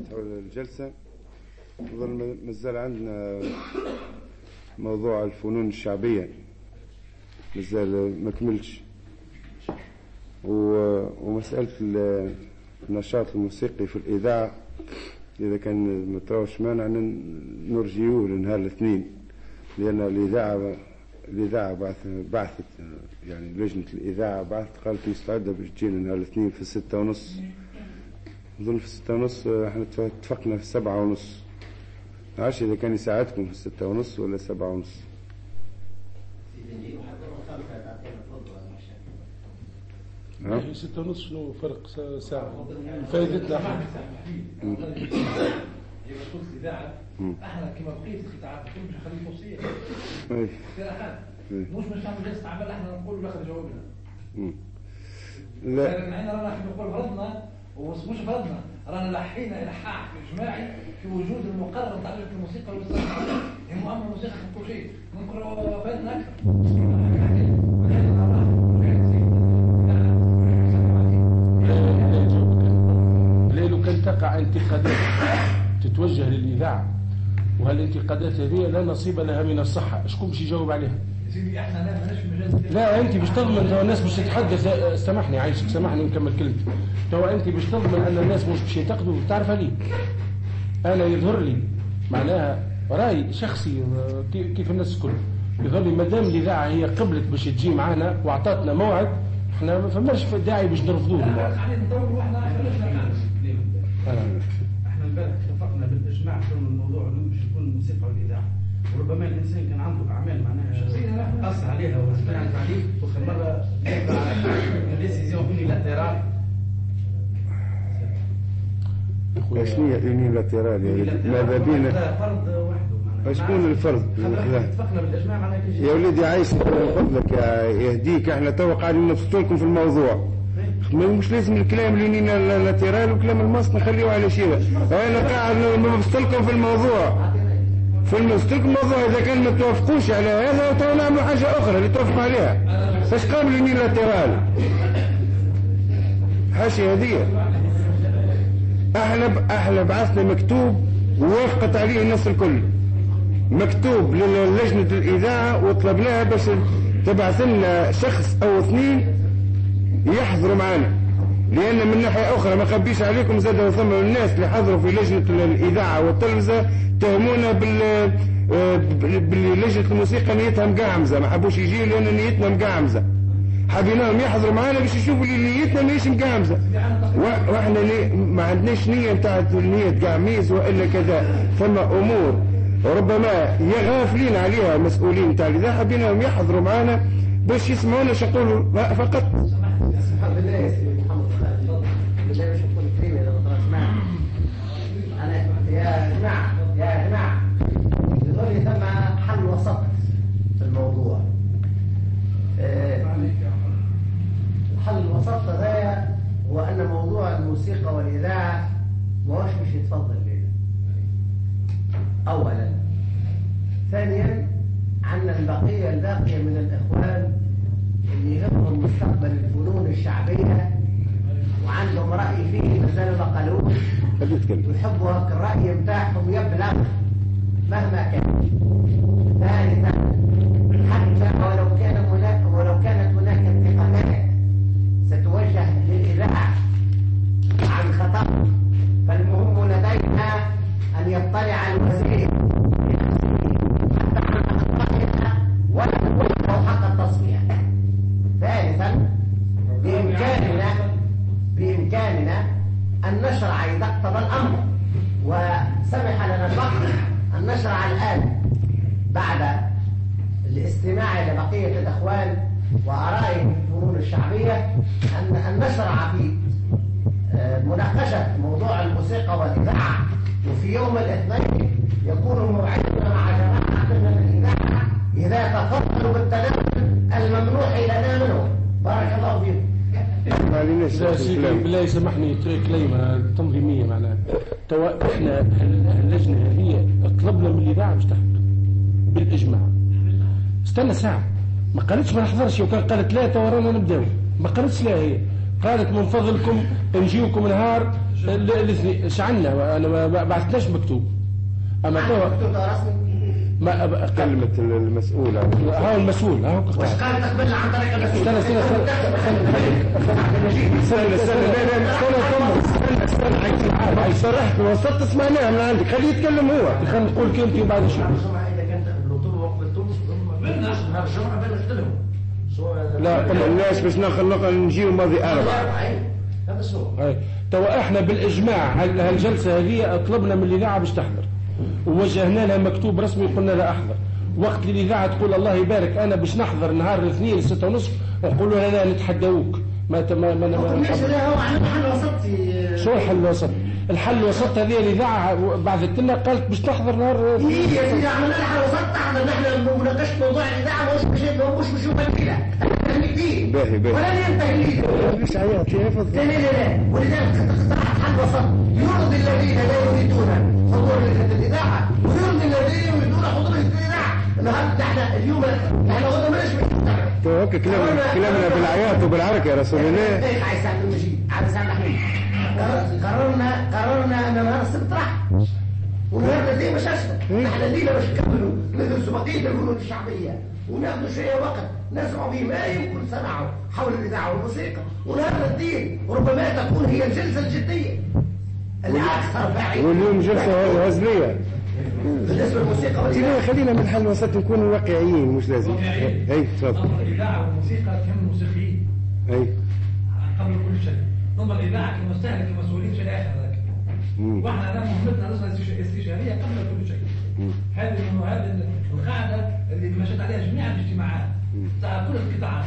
نفتحوا الجلسة. نظل مازال عندنا موضوع الفنون الشعبية مازال ما كملش، ومسألة النشاط الموسيقي في الإذاعة إذا كان متروش مانع نرجيوه لنهار الاثنين، لأن الإذاعة بعثت يعني لجنة الإذاعة بعثت قالت مستعدة باش تجينا نهار الاثنين في 6:30. نظن في 6:30 احنا اتفقنا في 7:30. عارف إذا كان يساعدكم في 6:30 ولا 7:30. ها 6:30 شنو فرق ساعة فايدتنا احنا احنا كما بقيت القطاعات مش نخلي توصيه مش نعمل جلسه عمل احنا نقول له اخذ جوابنا. لا لكن احنا رانا نقول فرضنا ومش فرضنا، رانا لحينا الحاح اجماعي في وجود المقرر نتاع الموسيقى والصناعه. هي مؤمن الموسيقى في كل شيء نقولوا فاتنا اكثر. لو كان تقع انتقادات تتوجه للإذاعة وهالانتقادات هذه لا نصيب لها من الصحة، شكون باش يجاوب عليها؟ لا أنت باش تضمن تو الناس باش تتحدث. سامحني عايشك، سامحني نكمل كلمتي. تو أنت باش تضمن أن الناس مش باش ينتقدوا، تعرف لي أنا يظهر لي معناها رأي شخصي كيف الناس الكل يظهر لي مادام الإذاعة هي قبلت باش تجي معنا وأعطتنا موعد، احنا ما فماش داعي باش نرفضوه. احنا امبارح اتفقنا بالاجماع في الموضوع انه باش يكون الموسيقى والاذاعه، وربما الانسان كان عنده اعمال معناها شخصيه اثر عليها وسمع عن تعليق وخر مره ديسيزيون يونيلاتيرال. شنو هي يونيلاتيرال؟ ماذا بينا فرض وحده شكون الفرض؟ اتفقنا بالاجماع معناها يا وليدي عايش من فضلك يهديك، احنا تو قاعدين نبسطوا لكم في الموضوع، مش لازم الكلام اللاتيرال وكلام المص نخليه على شيء. انا قاعد نبسط لكم في الموضوع اذا كان ما توافقوش على هذا تو نعملوا حاجه اخرى اللي توافقوا عليها. ايش قابل اللاتيرال؟ حاشيه هديه. احنا بعثنا مكتوب ووافقت عليه الناس الكل، مكتوب للجنه الاذاعه وطلبناها باش تبعث لنا شخص او اثنين يحضروا معنا، لأن من ناحية أخرى ما خبيش عليكم زادوا ثم الناس اللي حضروا في لجنة الإذاعة والتلفزة تهمونا باللجنة الموسيقى نيتها مقعمزة، ما حبوش يجيوا لأن نيتنا مقعمزة، حبيناهم يحضروا معنا باش يشوفوا اللي نيتنا ماهيش مقعمزة، واحنا ما عندناش نية نتاع نية قعميز وإلا كذا. ثم أمور ربما يغافلين عليها المسؤولين نتاع الإذاعة، حبيناهم يحضروا معنا باش يسمعونا شنقولوا فقط. بالله يا سيدي محمد بالله مش هتكون كريمه لما تسمع. انا يا جماعه يقول لي ثم حل وسط في الموضوع. الحل الوسط هذا هو ان موضوع الموسيقى والاذاعه ما هوش مش يتفضل لنا اولا. ثانيا عندنا الباقيه من الاخوان اللي يهمهم مستقبل الفنون الشعبية وعندهم رأي فيه مثل ما قالوش ويحبوا هك الرأي متاعهم يبلغ مهما كان. ثالثا حتى ولو كانت هناك انتقادات ستوجه للإذاعة عن خطأ، فالمهم لدينا أن يطلع الوزير حتى عن أخطائها ولا نقول حق التصفية. ثالثا بإمكاننا أن نشرع إذا اقتضى الأمر، وسمح لنا الوقت أن نشرع الآن بعد الاستماع إلى بقية الأخوان وآرائهم في الفنون الشعبية أن نشرع في مناقشة موضوع الموسيقى والإذاعة، وفي يوم الاثنين يكون موعدنا مع جماعة من الإذاعة إذا تفضلوا بالتناول الممنوح لنا منه. بارك الله فيكم. بالله يسامحني كلمة تنظيمية معناها. توا احنا اللجنة هذه طلبنا من الإذاعة باش تحضر بالإجماع. استنى ساعة، ما قالتش ما نحضرش، وكان قالت لا توا رانا نبداو، ما قالتش لا. هي قالت من فضلكم نجيوكم نهار الاثنين. شعلنا انا ما بعثناش مكتوب. اما مكتوب رسمي. ما كلمة المسؤول ها المسؤول ها مش قال تقبل عن طريق المسؤول. استنى صرحت وصلت سمعناها من عندك. خليه يتكلم هو. خلينا نقول كلمتي وبعد شو. لا طبعا الناس باش نجيو ماضي 4. هذا شو؟ توا احنا بالاجماع هالجلسه هذه طلبنا من الاذاعه باش تحضر ووجهنا لها مكتوب رسمي قلنا لها احضر. وقت اللي الاذاعه تقول الله يبارك انا باش نحضر نهار الاثنين 6:30 نقولوا لها لا نتحداوك. ما هو عن حل وسطي. شو الحل الوسط؟ الحل الوسط هذه الاذاعه بعثت لنا قالت باش تحضر نهار. يا سيدي عملنا لها حل وسط. تحضر نحن مناقشه موضوع الاذاعه مش مبكله. باهي ولا ينتهي لي. ليش عيط يا فضل؟ لا ولذلك اقترحت حل وسط يرضي الذين لا يريدون حضور الاذاعه ويرضي الذين يريدون حضور الاذاعه. النهارده احنا اليوم احنا غدا مالناش توكل كلامنا بالعياط وبالعرك يا رسول الله. ايه عايز عبد المجيد عايز محمود. قررنا ان نهار السبت راح ونهار الاثنين مش اشهر. احنا الليله باش نكملوا ندرسوا بقيه الفنون الشعبيه وناخذوا شويه وقت نسمعوا به ما يمكن سمعه حول الاذاعه والموسيقى. ونهار الاثنين وربما تكون هي الجلسه الجديه اللي اكثر فاعليه. واليوم جلسه هزليه بالنسبه للموسيقى والإذاعة. خلينا من الحل الوسط نكونوا واقعيين مش لازم. اي تفضل. الاذاعه والموسيقى كانوا موسيقيين. اي قبل كل شيء. نظم الاذاعه كمستهلك كمسؤولين في الاخر ذاك. واحنا الان مهمتنا نصل استشاريه قبل كل شيء. هذه القاعده اللي مشت عليها جميع الاجتماعات تاع كل القطاعات.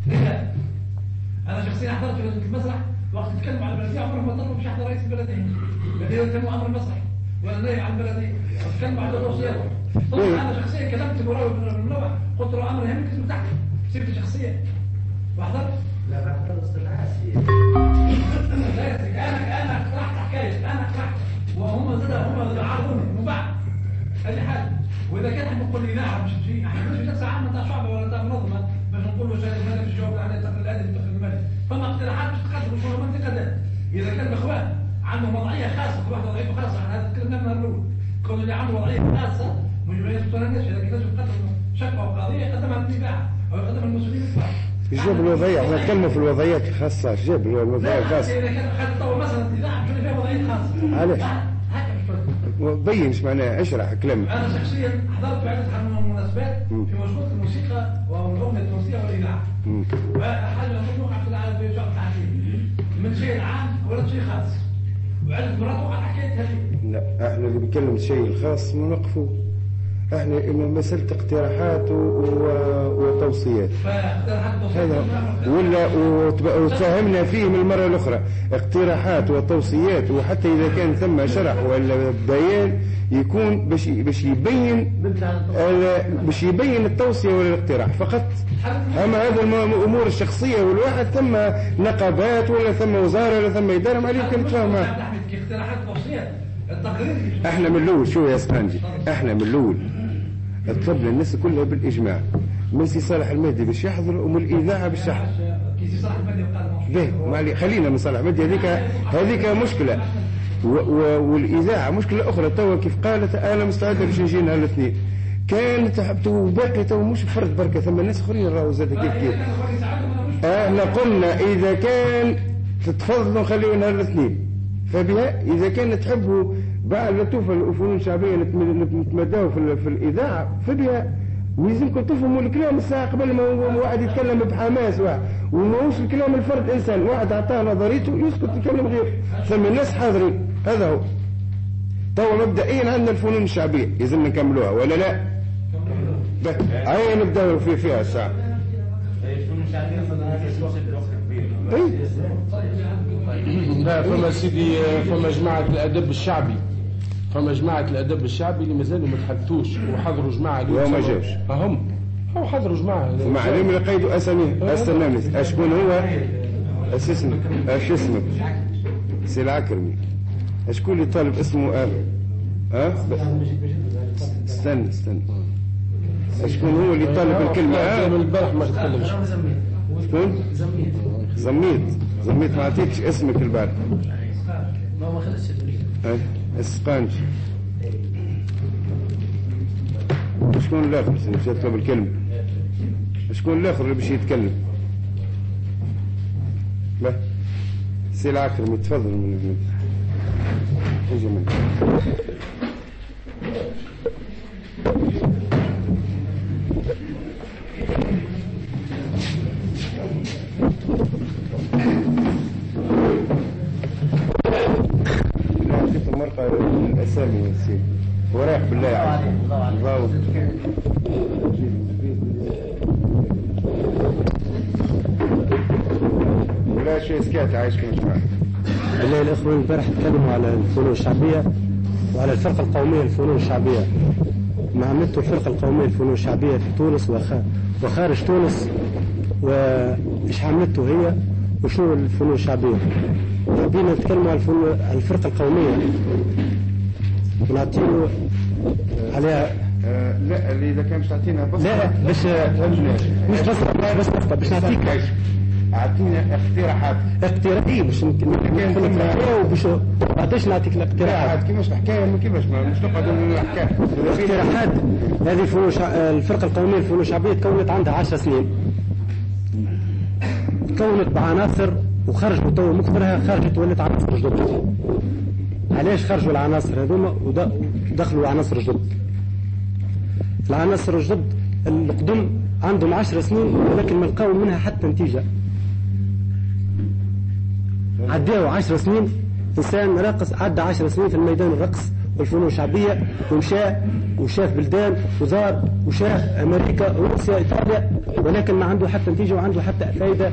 انا شخصيا حضرت في المسرح وقت تكلم عن البلديه عمره ما طلبوا باش يحضر رئيس البلديه. يتم امر المسرح ولا نهي عن البلديه. تكلموا عن الوصيات. طبعا انا شخصيا كلمت المراوي المنوع قلت له امر يهمك اسمه تحت سيرتي شخصيا وحضرت. لا بعد الاصطلاح لا يا سيدي انا اقترحت حكايه انا اقترحت وهم عارضوني من بعد هذه حاجه. واذا كان احنا نقول اذاعه مش شيء احنا مش جلسه عامه تاع شعب ولا تاع منظمه باش نقول له شاهد الملك الجواب عليه دخل الادب دخل الملك. فما اقتراحات باش تقدم شنو منطقه ذات. اذا كان الاخوان عندهم وضعيه خاصه كل واحد وضعيته خاصه احنا هذا تكلمنا من الاول. كون اللي عنده وضعيه خاصه مش يسقط الناس اذا كان لازم يقدم شكوى او قضيه يقدمها للاذاعه او يقدمها المسؤولين الكبار. جاب الوضعيه احنا نتكلموا في الوضعيات الخاصه. جاب الوضعيه الخاصه. اذا كان حد طور مثلا اذاعه شنو فيها وضعيه خاصه. علاش؟ هكا مش بين ايش معناها اشرح كلام. انا شخصيا حضرت في عده مناسبات في مجموعه الموسيقى والاغنيه التونسيه والاذاعه. حاجه ممنوعه في العالم في شرط تعديل من شيء عام ولا شيء خاص. وعدة مرات وقعت حكايه هذه. لا احنا اللي بنتكلم الشيء الخاص نوقفوا. احنا مسألة اقتراحات وتوصيات هذا ولا وتفهمنا فيه من المرة الأخرى. اقتراحات وتوصيات وحتى إذا كان ثم شرح ولا بيان يكون باش يبين التوصية ولا الاقتراح فقط. أما هذا الأمور الشخصية والواحد ثم نقابات ولا ثم وزارة ولا ثم إدارة ما عليك نتفاهم معها. اقتراحات وتوصيات التقرير. احنا من الأول شو يا اسفنجي احنا من الأول طلبنا الناس كلها بالإجماع من سي صالح المهدي باش يحضر ومن الإذاعة باش تحضر. كي صالح المهدي وقال خلينا من صالح المهدي هذيك مشكلة والإذاعة مشكلة أخرى. توا كيف قالت أنا مستعدة باش نجي نهار الاثنين كانت باقي تو مش فرد بركة ثم الناس آخرين راهو زاد كيف احنا قلنا إذا كان تتفضلوا خليوا نهار الاثنين فبها إذا كان تحبوا بعد لا توفى الفنون الشعبية نتمداوا في الإذاعة فبها ويلزمكم تفهموا الكلام الساعة قبل ما واحد يتكلم بحماس واحد وماهوش الكلام الفرد إنسان واحد أعطاه نظريته يسكت يتكلم غير ثم الناس حاضرين. هذا هو توا مبدئيا عندنا الفنون الشعبية يلزمنا نكملوها ولا لا؟ أي نبدأ فيها الساعة. الفنون الشعبية لا فما سيدي فما جماعة الأدب الشعبي الأدب الشعبي اللي مازالوا ما تحدثوش وحضروا جماعة اليوم ما جاوش هم حضروا جماعة مع علم لقيدوا أساميه أستنانس أشكون هو اسمك سي العكرمي أشكون اللي طالب اسمه استنى أشكون هو اللي طالب الكلمة من البارح ما تتكلمش شكون زميت زميت ما عطيتش اسمك البارح. ما خلصش السقانج. شكون الاخر باش يطلب الكلمه؟ شكون الاخر اللي باش يتكلم؟ لا سي العكرمي تفضل من اجي من نعطيكم مرقه الاسامي يا سيدي ورايح بالله عليك. الله ولا شيء سكات عايش كما جماعة. بالله الإخوان البارح تكلموا على الفنون الشعبية وعلى الفرقة القومية للفنون الشعبية، ما عملته الفرقة القومية للفنون الشعبية في تونس وخارج تونس، وإيش عملته هي وشو الفنون الشعبية. حبينا نتكلموا على الفرقة القومية ونعطيه عليها. لا اللي إذا كان مش تعطينا بس لا مش بس باش نعطيك اعطينا اقتراحات باش نقول لك الحكايه وباش بعدش نعطيك الاقتراحات كيفاش الحكايه ما كيفاش مش نقعدوا نحكي الاقتراحات. هذه الفرقه القوميه للفنون الشعبيه تكونت عندها 10 سنين، تكونت بعناصر وخرجوا تو مكبرها خرجت ولات عناصر جدد. علاش خرجوا العناصر هذوما ودخلوا عناصر جدد؟ العناصر الجدد القدم عندهم 10 سنين ولكن ما لقاو منها حتى نتيجة. عداوا 10 سنين، إنسان راقص عدى 10 سنين في الميدان الرقص والفنون الشعبية ومشى وشاف بلدان وزار وشاف أمريكا روسيا إيطاليا، ولكن ما عنده حتى نتيجة وعنده حتى فائدة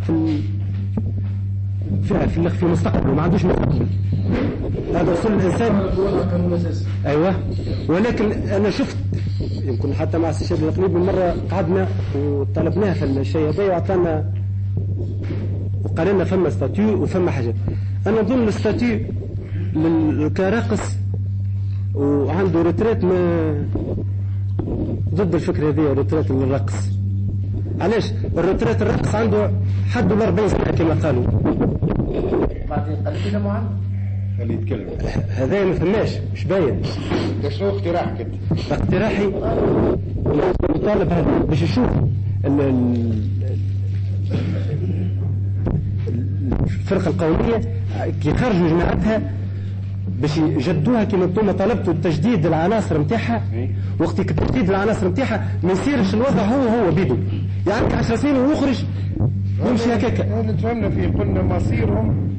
في مستقبله، ما عندوش مستقبل. هذا وصل الإنسان. أيوة، ولكن أنا شفت يمكن حتى مع السيد القريب من مرة قعدنا وطلبناه في الشيء هذا وعطانا وقال لنا فما ستاتيو وفما حاجات. أنا أظن الستاتيو كراقص وعنده ريتريت ضد الفكرة هذه، ريتريت للرقص. علاش؟ الريتريت الرقص عنده حد 40 سنة كما قالوا. بعدين قال كده معنا اللي يتكلم هذا ما فماش مش باين. شنو اقتراحك انت؟ اقتراحي مطالب هذا باش يشوف الفرقة القومية كي خرجوا جماعتها باش يجدوها كما انتم طلبتوا تجديد العناصر نتاعها. وقت تجديد العناصر نتاعها ما يصيرش الوضع هو بيدو، يعني 10 سنين ويخرج يمشي هكاكا. هذا تفهمنا فيه، قلنا مصيرهم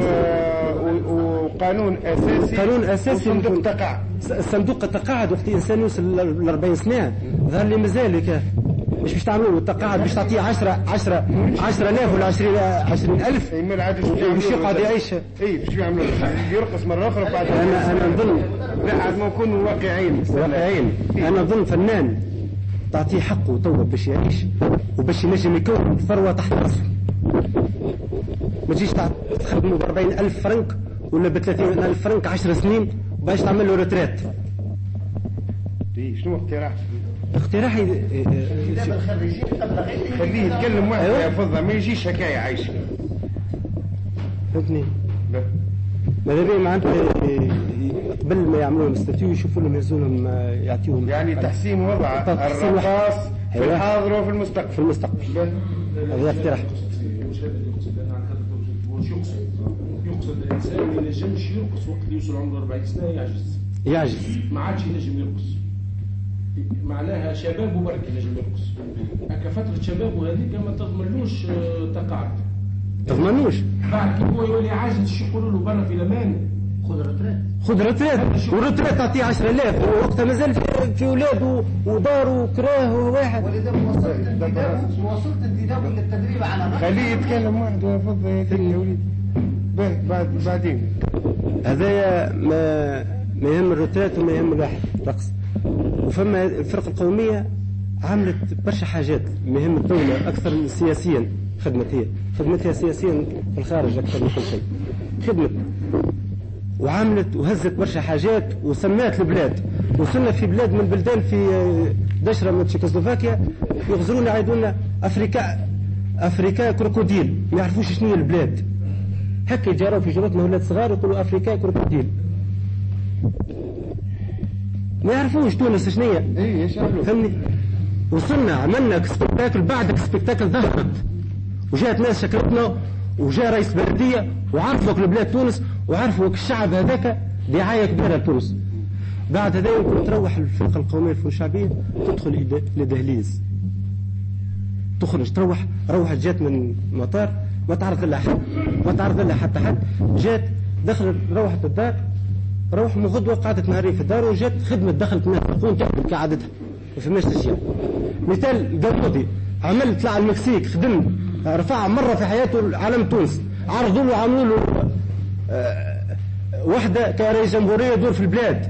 وقانون اساسي صندوق تقاعد. الصندوق التقاعد وقت الانسان يوصل ل 40 سنه ظهر لي مازال هكا. مش باش تعملوا له التقاعد باش تعطيه 10,000 ولا 20,000 باش يقعد يعيش. اي باش يعملوا يرقص مره اخرى بعد. انا نظن لا عاد ما نكونوا واقعيين. انا نظن فنان تعطيه حقه تو باش يعيش وباش ينجم يكون ثروه تحت راسه. ما تجيش تخدموا ب 40,000 فرنك ولا ب 30,000 فرنك 10 سنين باش تعمل له ريتريت. شنو اقتراحي خليه يتكلم واحد يا فضة، ما يجيش حكاية عايش. فهمتني؟ ماذا بيا ما عنده قبل ما يعملوا الاستاتيو يشوفوا لهم يهزونهم يعطيهم يعني تحسين وضع الرقاص في الحاضر وفي المستقبل. هذا اقتراح. يقصد الانسان ما ينجمش يرقص وقت يوصل عمره 40 سنه يعجز ما عادش ينجم يرقص. معناها شباب وبرك ينجم يرقص. هكا فتره شبابه هذيك ما تضمنلوش تقاعد. تضمنوش بعد كي هو يولي عاجز شو يقولوا له برا في الامان خذ ريتريت والريتريت تعطيه 10,000 ووقتها مازال في اولاد ودار وكراه وواحد. ولذا مواصلة انتداب للتدريب على خليه يتكلم واحد يا فضة يا وليد. بعدين هذايا ما يهم الريتريت وما يهم الواحد رقص. وفما الفرقة القومية عملت برشا حاجات ما يهم الدولة أكثر سياسيا. خدمتها سياسيا في الخارج أكثر من كل شيء. خدمت وعملت وهزت برشا حاجات وسمات البلاد. وصلنا في بلاد من البلدان في دشرة من تشيكوسلوفاكيا يغزرونا يعيدونا افريكا كروكوديل، ما يعرفوش شنو هي البلاد. هكا يجروا في جرتنا ولاد صغار يقولوا افريكا كروكوديل، ما يعرفوش تونس شنو هي. فهمني؟ وصلنا عملنا سبيكتاكل، بعد سبيكتاكل ظهرت وجاءت ناس شكرتنا، وجاء رئيس بلديه وعرفوك لبلاد تونس وعرفوك الشعب هذاك دعايه كبيره لتونس. بعد هذا يمكن تروح الفرقه القوميه الشعبيه تدخل لدهليز، تخرج روح جات من المطار ما تعرف لها حد، ما تعرف لها حتى حد، جات دخلت روحت الدار، روح من غدوه قعدت نهارين في الدار وجات خدمه دخلت الناس تقوم تعمل كعادتها ما فماش تشجيع. مثال داوودي عمل طلع المكسيك خدم رفع مره في حياته علم تونس، عرضوا له عملوا له وحده كرئيس جمهوريه يدور في البلاد،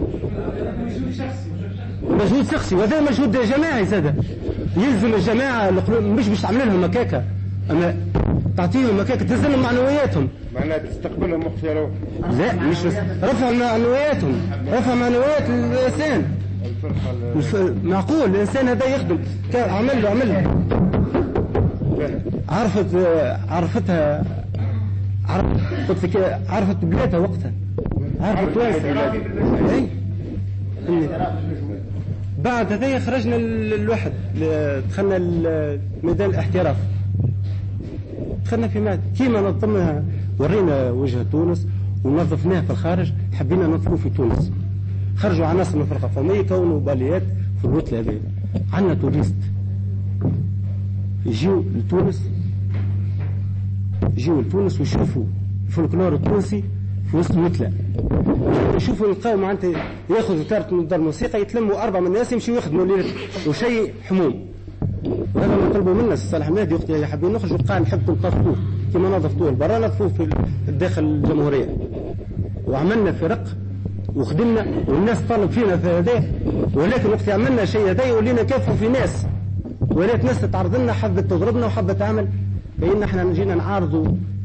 مجهود شخصي وهذا مجهود جماعي زاد. يلزم الجماعه مش تعمل لهم مكاكه، اما تعطيهم مكاكه تنزل معنوياتهم، معناها تستقبلهم واختيارهم. لا مش بس رفع معنوياتهم، رفع معنويات الانسان. معقول الانسان هذا يخدم عمل له عرفتها عرفت بلادها وقتها، عرفت واسع. بعد هذا خرجنا الواحد دخلنا ميدان الاحتراف، دخلنا في مادة كيما نظمها، ورينا وجه تونس ونظفناه في الخارج، حبينا ننظفوه في تونس. خرجوا عناصر من الفرقة القومية كونوا باليات في الوتلة هذه. عندنا توريست يجيو لتونس ويشوفوا الفولكلور التونسي في وسط الوتلة، يشوفوا يلقاو معناتها ياخذوا كارت من دار الموسيقى، يتلموا 4 من الناس يمشيوا يخدموا ليلة وشيء حموم. وهذا ما طلبوا منا صالح مهدي وقتها حابين نخرجوا، قال نحبكم تنظفوه كما نظفتوه برا نظفوه في الداخل الجمهورية. وعملنا فرق وخدمنا والناس طالب فينا في هذا، ولكن وقت عملنا شيء هذا ولينا كافوا في ناس، ولات ناس تعرض لنا حبت تضربنا وحبت تعمل، كأن احنا جينا نعارضوا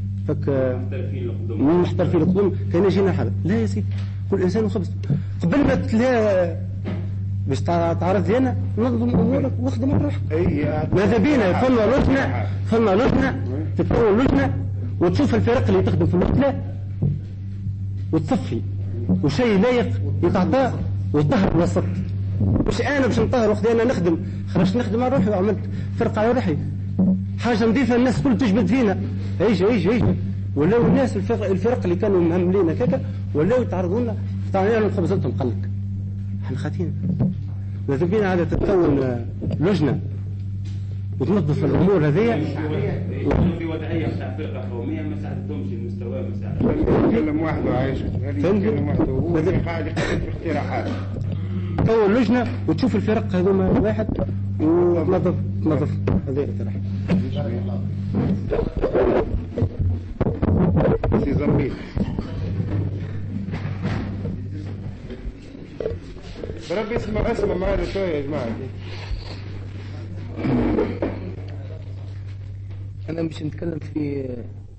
محترفين القدم، كأن جينا حرب. لا يا سيدي كل انسان وخبز، قبل ما تلاقي باش تعرض لنا نظم امورك واخدم روحك. ماذا بينا فما لجنه تتكون لجنه وتشوف الفرق اللي تخدم في اللجنه وتصفي وشيء لايق يتعطى وتطهر الوسط. مش انا باش نطهر وقت انا نخدم، خرجت نخدم على روحي وعملت فرقه على روحي حاجه نظيفه، الناس كل تجبد فينا. ايش ولاو الناس الفرق اللي كانوا مهملين هكاك ولاو يتعرضوا لنا طالعين لهم خبزتهم قلق. احنا خاطين لازم بينا عاد تتكون لجنه وتنظف الامور هذه. يكونوا في وضعيه تاع فرقه قوميه ما ساعدتهمش المستوى، ما ساعدتهمش. يتكلم وحده عايش يتكلم وحده وهو قاعد يقدم في اقتراحات. تكون لجنه وتشوف الفرق هذوما واحد وتنظف هذه اقتراحات. سي زميل بربي اسمع معنا شويه يا جماعه. أنا مش نتكلم في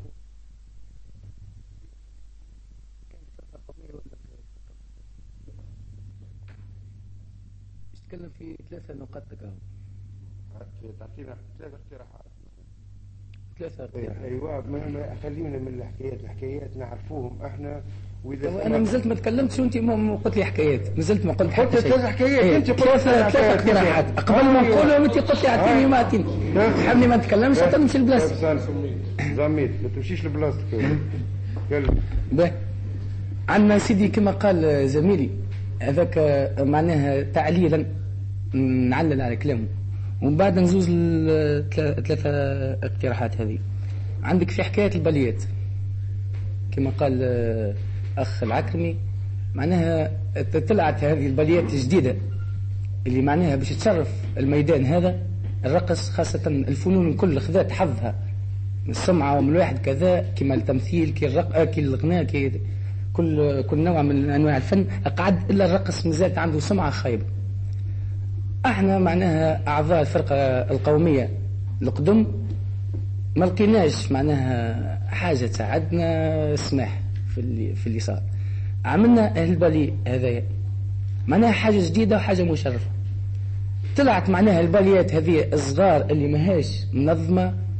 نتكلم في 3 نقاط تكامل. تعطينا 3 اقتراحات. 3 اقتراحات. ايوه خلينا من الحكايات نعرفوهم احنا. واذا انا مازلت ما تكلمتش وانت ما قلت لي حكايات، مازلت ما قلت حتى شيء. 3 حكايات انت قلت 3 اقتراحات قبل ما نقولهم انت قلت لي اعطيني وما اعطيني. تحبني ما نتكلمش حتى نمشي لبلاصتي. زميت ما تمشيش لبلاصتك. باهي عندنا سيدي كما قال زميلي هذاك معناها تعليلا نعلل على كلامه ومن بعد نزوز 3 اقتراحات هذه. عندك في حكاية البليات كما قال أخ العكرمي، معناها طلعت هذه البليات الجديدة اللي معناها باش تشرف الميدان هذا الرقص، خاصة الفنون الكل خذات حظها من السمعة ومن الواحد كذا، كما التمثيل كي الغناء كي كل نوع من أنواع الفن قعد، إلا الرقص مازالت عنده سمعة خايبة. احنا معناها أعضاء الفرقة القومية القدم ما لقيناش معناها حاجة تساعدنا سماح في اللي صار. عملنا البالي هذايا معناها حاجة جديدة وحاجة مشرفة. طلعت معناها الباليات هذه الصغار اللي ماهاش منظمة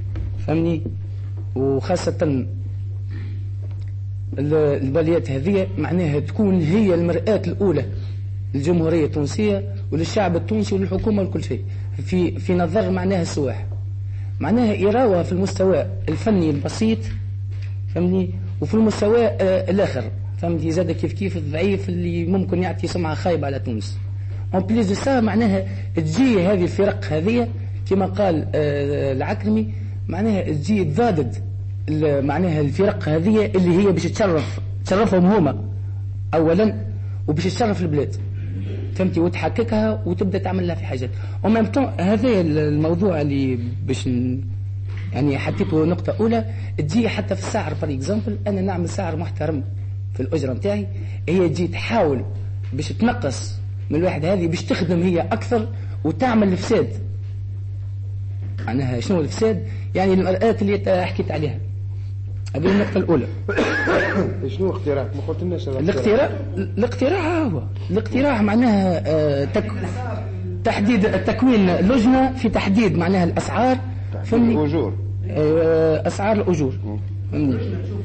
فهمني. وخاصة الباليات هذه معناها تكون هي المرآة الأولى للجمهورية التونسية وللشعب التونسي وللحكومة وكل شيء في نظر معناها السواح، معناها يراوها في المستوى الفني البسيط فهمني، وفي المستوى الآخر فهمتي زاد كيف الضعيف اللي ممكن يعطي سمعة خايبة على تونس. اون بليز دو سا معناها تجي هذه الفرق هذه كما قال العكرمي، معناها تجي تضادد معناها الفرق هذه اللي هي باش تشرفهم هما اولا وباش تشرف البلاد فهمتي، وتحققها وتبدا تعمل لها في حاجات. ومن طون هذا الموضوع اللي باش يعني حطيته نقطه اولى، تجي حتى في السعر فور اكزامبل انا نعمل سعر محترم في الاجره نتاعي، هي تجي تحاول باش تنقص من الواحد هذه باش تخدم هي اكثر وتعمل الفساد. معناها شنو الفساد؟ يعني المرآة اللي حكيت عليها، هذه النقطة الأولى. شنو اقتراح؟ ما قلت لناش الاقتراح معناها تحديد تكوين لجنة في تحديد معناها الأسعار فهمني، الأجور أسعار الأجور فهمني.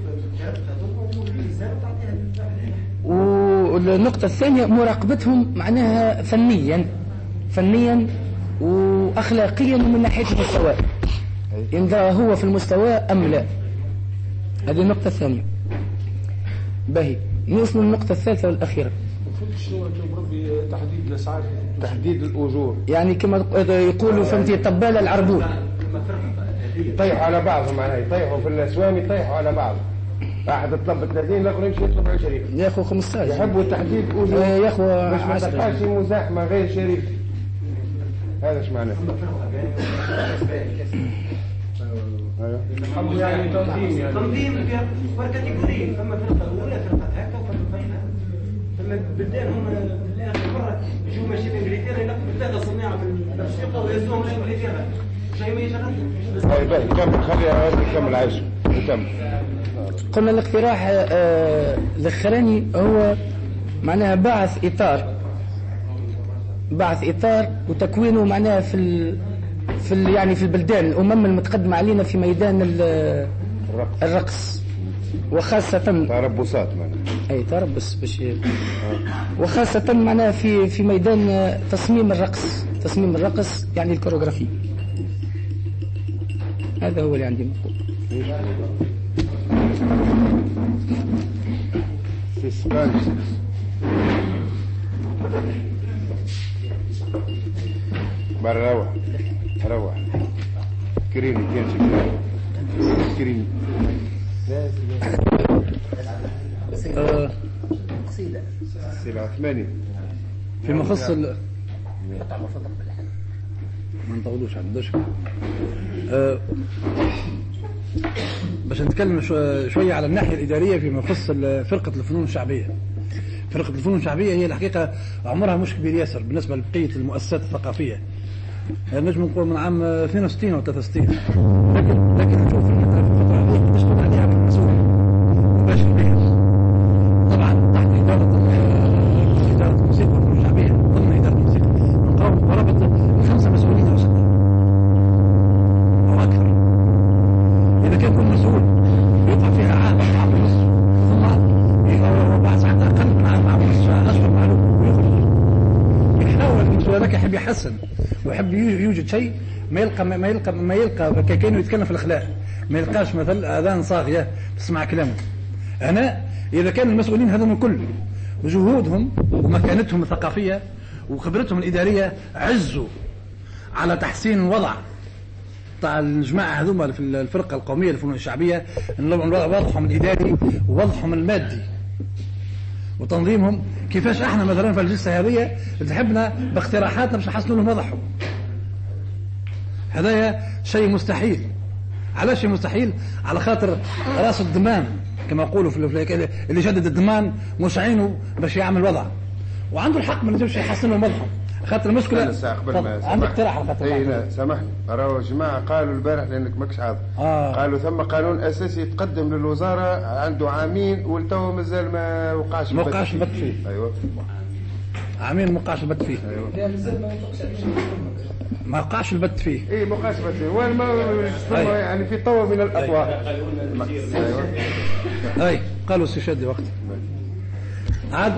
والنقطة الثانية مراقبتهم معناها فنيا وأخلاقيا ومن ناحية المستوى، إن هو في المستوى أم لا. هذه النقطة الثانية. باهي نوصل للنقطة الثالثة والأخيرة. شنو ربي تحديد الأسعار؟ تحديد الأجور يعني كما يقولوا فهمتي طبالة العربون يطيحوا على بعضهم، معناها يطيحوا في الأسوام يطيحوا على بعض، واحد طلب 30 الاخر يمشي يطلب 20 ياخذ 15 يحبوا تحديد أجور ياخذ 10 ما تبقاش مزاحمة غير شريف. هذا ايش معناه؟ يعني تنظيم في كاتيجوري، فما فرقه اولى فرقه هكا وفرقه هنا، فما بلدان هم اخر مره يجوا ماشي في انجلترا ينقلوا ثلاثه صناعه في الشرقه ويهزوهم لانجلترا شيء ما يشغل. باهي كمل خليها نكمل عايش نكمل. قلنا الاقتراح الاخراني هو معناها بعث اطار وتكوينه معناها في يعني في البلدان الامم المتقدمه علينا في ميدان الرقص، وخاصه تربصات معناها اي تربص باش وخاصه معناها في ميدان تصميم الرقص يعني الكوريغرافي. هذا هو اللي عندي مقول. روح كريمي كريمي قصيدة 8 فيما يخص ما نطولوش على الدش. باش نتكلم شوية على الناحية الإدارية فيما يخص فرقة الفنون الشعبية. فرقة الفنون الشعبية هي الحقيقة عمرها مش كبير ياسر بالنسبة لبقية المؤسسات الثقافية، نجم نقول من عام 62 أو 63، لكن نشوف الفترة هذه تشتغل عليها بالمسؤول مباشر بها طبعا تحت إدارة الموسيقى والفنون الشعبية، ضمن إدارة الموسيقى نقاوم قرابة 5 مسؤولين أو 6 أو أكثر. إذا كان كل مسؤول يطلع فيها عام ونص ثم بعد ساعات أقل من عام ونص أشهر معلوم ويخرج. يحاول المسؤول هذاك يحب يحسن ويحب يوجد شيء ما يلقى كأنه يتكلم في الأخلاق، ما يلقاش مثل أذان صاغية تسمع كلامه. أنا إذا كان المسؤولين هذول الكل بجهودهم ومكانتهم الثقافية وخبرتهم الإدارية عزوا على تحسين الوضع تاع الجماعة هذوما في الفرقة القومية للفنون الشعبية، وضعهم الإداري ووضعهم المادي وتنظيمهم، كيفاش احنا مثلا في الجلسة هذه تحبنا باقتراحاتنا باش نحسنوا لهم وضعهم. هذا شيء مستحيل. على شيء مستحيل؟ على خاطر راس الضمان كما يقولوا في اللي شدد الضمان مش عينه باش يعمل وضع، وعنده الحق ما يجوش يحسن لهم وضعهم. خاطر المشكلة عندك اقتراح على خاطر لا سامحني، راهو جماعة قالوا البارح لأنك ماكش حاضر قالوا ثم قانون أساسي يتقدم للوزارة عنده عامين والتو مازال ما وقعش فيه. أيوة عامين ما وقعش البت فيه. ما وقعش البت فيه. ايه ما وقعش البت فيه. وين ما يعني في طوى من الاطواء. اي قالوا السيشادي وقت. عاد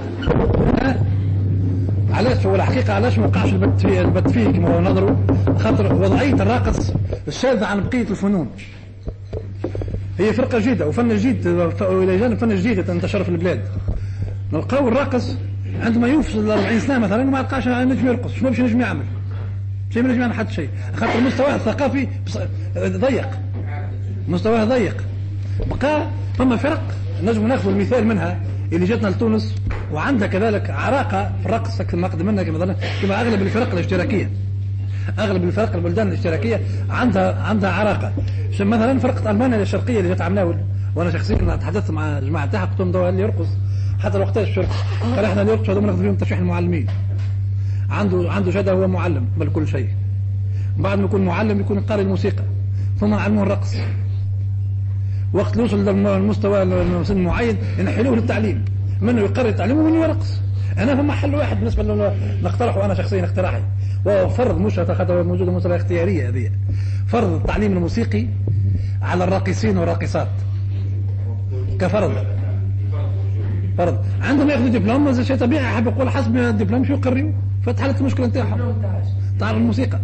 علاش هو الحقيقه علاش ما وقعش البت فيه كما هو نظروا خاطر وضعيه الراقص الشاذة عن بقيه الفنون. هي فرقه جديده وفن جديد الى جانب فن جديد تنتشر في البلاد. نلقاو الراقص عندما يوصل 40 سنه مثلا ما لقاش نجم يرقص. شنو باش نجم يعمل؟ شيء ما نجم يعمل حتى شيء خاطر مستواه الثقافي ضيق. مستواه ضيق. بقى ثم فرق نجم ناخذ المثال منها اللي جاتنا لتونس وعندها كذلك عراقه في الرقص كما قدمنا كما اغلب الفرق الاشتراكيه. اغلب الفرق البلدان الاشتراكيه عندها عراقه. مثلا فرقه المانيا الشرقيه اللي جات عمناول وانا شخصيا تحدثت مع جماعه تاعها قلت لهم اللي يرقص حتى لو اختار الشرق قال احنا اللي يرقص هذول ناخذ فيهم ترشيح المعلمين. عنده شهاده هو معلم بل كل شيء. بعد ما يكون معلم يكون قارئ الموسيقى ثم علموه الرقص. وقت يوصل للمستوى سن معين ينحلوه للتعليم منه يقرر التعليم ومنه يرقص. انا فما حل واحد بالنسبه له نقترحه انا شخصيا اقتراحي وهو فرض مش موجوده مساله اختياريه هذه فرض التعليم الموسيقي على الراقصين والراقصات كفرض فرض عندهم ياخذوا دبلوم هذا شيء طبيعي. حاب يقول حسب الدبلوم شو يقريوا فتحلت المشكله نتاعهم. تعرف الموسيقى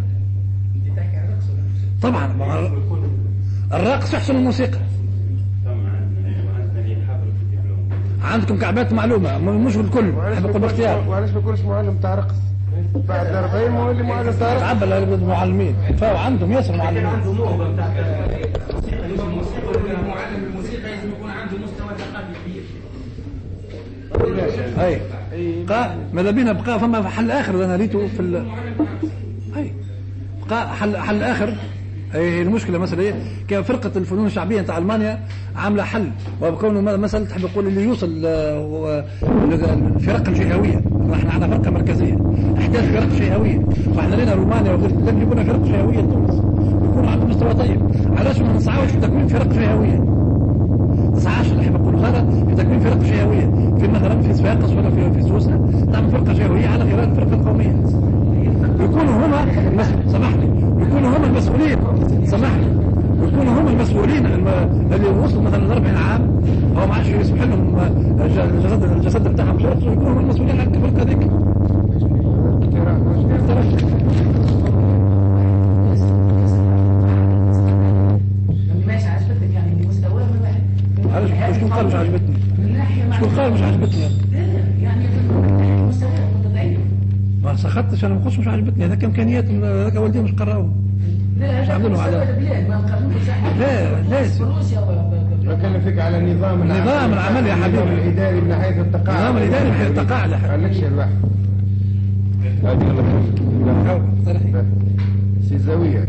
طبعا الراقص يحسن الموسيقى. عندكم كعبات معلومه مش الكل حاب يقول باختيار. وعلاش ما يكونش معلم تاع رقص بعد 40 مولي معلم تاع رقص. عبل المعلمين فهو عندهم ياسر معلمين. عنده موهبه تاع الموسيقى ولا معلم الموسيقى لازم يكون عنده مستوى ثقافي كبير. اي ماذا بينا بقى فما حل اخر انا ريته في اي بقى حل اخر. اي المشكله مثلا ايه كان فرقه الفنون الشعبيه نتاع المانيا عامله حل وبكونه مثلا تحب تقول اللي يوصل الفرق الجهويه. احنا عندنا فرقه مركزيه احداث فرق جهويه واحنا لنا رومانيا وغير لازم يكون فرق جهويه تونس يكون عنده مستوى طيب. علاش ما نسعاوش في تكوين فرق جهويه؟ ما نسعاش نحب نقول هذا في تكوين فرق جهويه في مثلا في صفاقس ولا في سوسه تعمل فرقه جهويه على غير الفرقه القوميه. يكونوا هما سامحني يكونوا هم المسؤولين سامحني ويكونوا هم المسؤولين اللي وصلوا مثلا 40 عام هو ما عادش يسمح لهم الجسد بتاعهم مش يرقصوا يكونوا هم المسؤولين عن الفرقه هذيك. ماشي عجبتك يعني مستواه واحد. شكون قال مش عجبتني؟ شكون قال مش عجبتني؟ يعني مستواه متضعف. ما سخطتش انا ما قلتش مش عجبتني هذاك امكانيات هذاك والدي مش قراوه. لا عملوه على البلاد ما قانونش لا لازم بكلفك على نظام العمل يا حبيبي الاداري من حيث التقاعد. النظام الاداري من حيث التقاعد لا خليكش الواحد هذه سيزاويه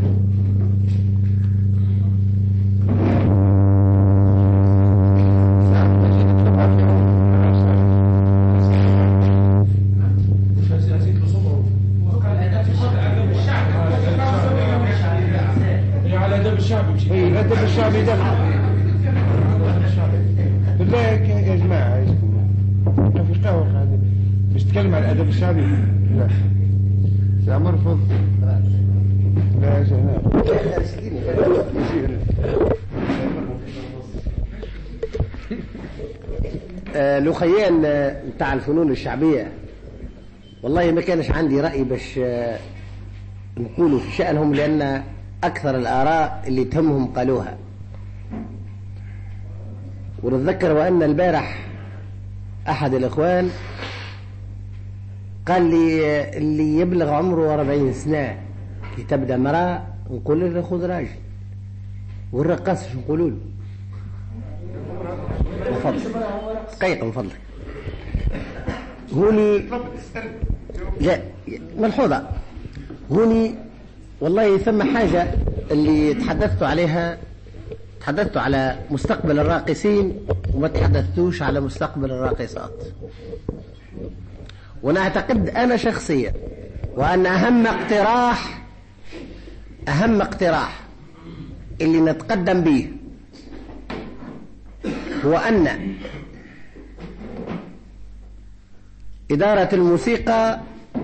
الأدب الشعبي ده بالله يا جماعة ما في قهوة هذه مش تتكلم عن الأدب الشعبي. لا يا مرفض لا يا جماعة الأخيان بتاع الفنون الشعبية والله ما كانش عندي رأي باش نقولوا في شأنهم لأن أكثر الآراء اللي تهمهم قالوها. ونتذكر وأن البارح أحد الإخوان قال لي اللي يبلغ عمره 40 سنة كي تبدأ مرأة نقول له خذ راجل والرقاص شو نقولوا له؟ تفضل دقيقة من فضلك. هوني لا ملحوظة هوني والله ثم حاجة اللي تحدثت عليها. تحدثت على مستقبل الراقصين وما تحدثتوش على مستقبل الراقصات. وانا اعتقد انا شخصيا وان اهم اقتراح اللي نتقدم به هو ان إدارة الموسيقى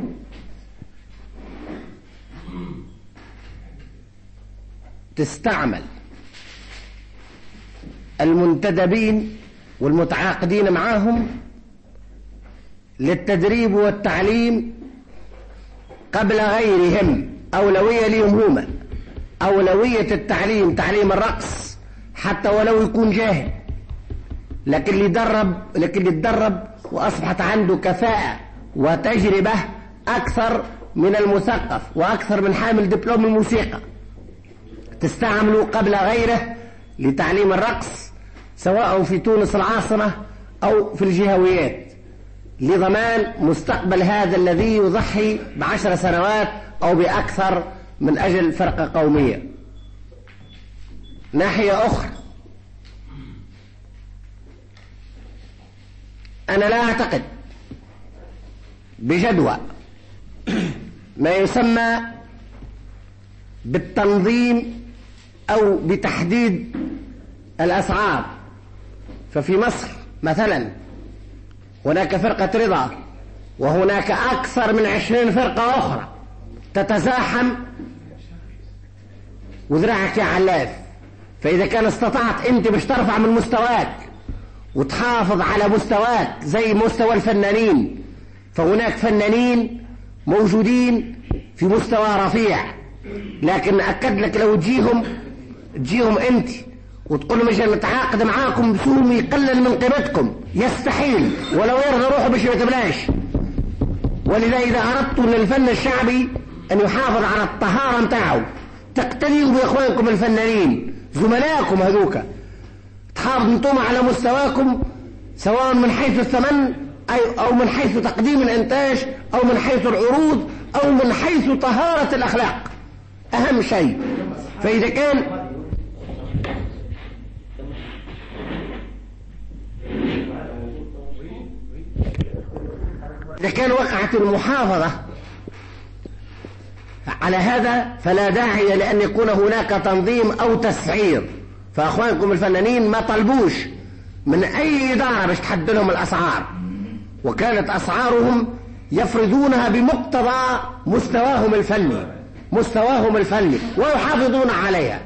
تستعمل المنتدبين والمتعاقدين معهم للتدريب والتعليم قبل غيرهم. أولوية لهم هما، أولوية التعليم تعليم الرقص حتى ولو يكون جاهل، لكن اللي يتدرب وأصبحت عنده كفاءة وتجربة أكثر من المثقف وأكثر من حامل دبلوم الموسيقى تستعملوا قبل غيره لتعليم الرقص، سواء في تونس العاصمة أو في الجهويات، لضمان مستقبل هذا الذي يضحي ب10 سنوات أو بأكثر من أجل فرقة قومية. ناحية أخرى، أنا لا أعتقد بجدوى ما يسمى بالتنظيم أو بتحديد الأسعار. ففي مصر مثلا هناك فرقة رضا وهناك أكثر من 20 فرقة أخرى تتزاحم وذراعك يا علاف. فإذا كان استطعت أنت باش ترفع من مستواك وتحافظ على مستواك زي مستوى الفنانين، فهناك فنانين موجودين في مستوى رفيع، لكن أكد لك لو تجيهم أنت وتقول مش نتعاقد معاكم بسوم يقلل من قيمتكم، يستحيل ولو يرضى روحه باش يتبلاش. ولذا إذا أردتوا أن الفن الشعبي أن يحافظ على الطهارة متاعه، تقتديوا بإخوانكم الفنانين زملائكم هذوك، تحافظوا انتم على مستواكم سواء من حيث الثمن أو من حيث تقديم الإنتاج أو من حيث العروض أو من حيث طهارة الأخلاق، أهم شيء. فإذا كان وقعت المحافظة على هذا فلا داعي لأن يكون هناك تنظيم أو تسعير. فأخوانكم الفنانين ما طلبوش من أي إدارة باش تحدد لهم الأسعار، وكانت أسعارهم يفرضونها بمقتضى مستواهم الفني ويحافظون عليها.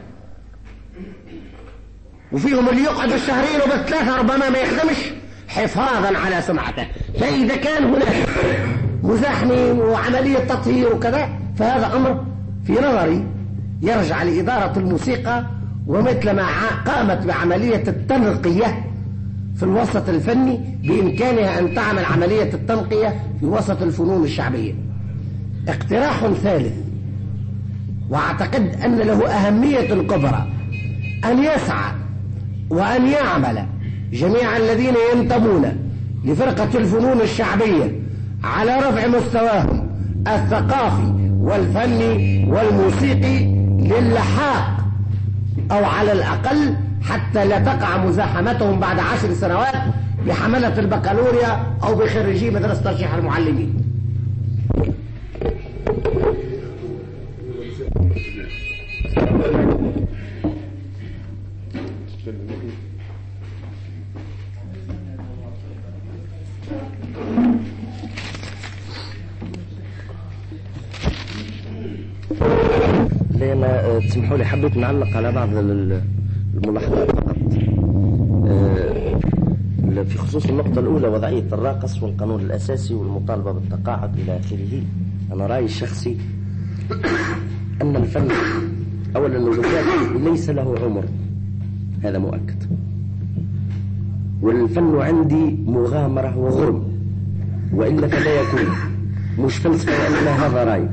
وفيهم اللي يقعد الشهرين وبالثلاثة ربما ما يخدمش حفاظا على سمعته. فإذا كان هناك مزاحمة وعملية تطهير وكذا، فهذا أمر في نظري يرجع لإدارة الموسيقى، ومثل ما قامت بعملية التنقية في الوسط الفني بإمكانها أن تعمل عملية التنقية في وسط الفنون الشعبية. اقتراح ثالث واعتقد أن له أهمية كبرى، أن يسعى وأن يعمل جميع الذين ينتمون لفرقة الفنون الشعبية على رفع مستواهم الثقافي والفني والموسيقي للحاق، أو على الأقل حتى لا تقع مزاحمتهم بعد 10 سنوات بحملة البكالوريا أو بخريجي مدرسة ترشيح المعلمين. لأن تسمحوا لي حبيت نعلق على بعض الملاحظات فقط في خصوص النقطة الأولى، وضعية الراقص والقانون الأساسي والمطالبة بالتقاعد إلى آخره. أنا رأيي الشخصي أن الفن أولا ليس له عمر، هذا مؤكد، والفن عندي مغامرة وغرم، وإلا فلا يكون مش فلسفة، وإنما هذا رأي.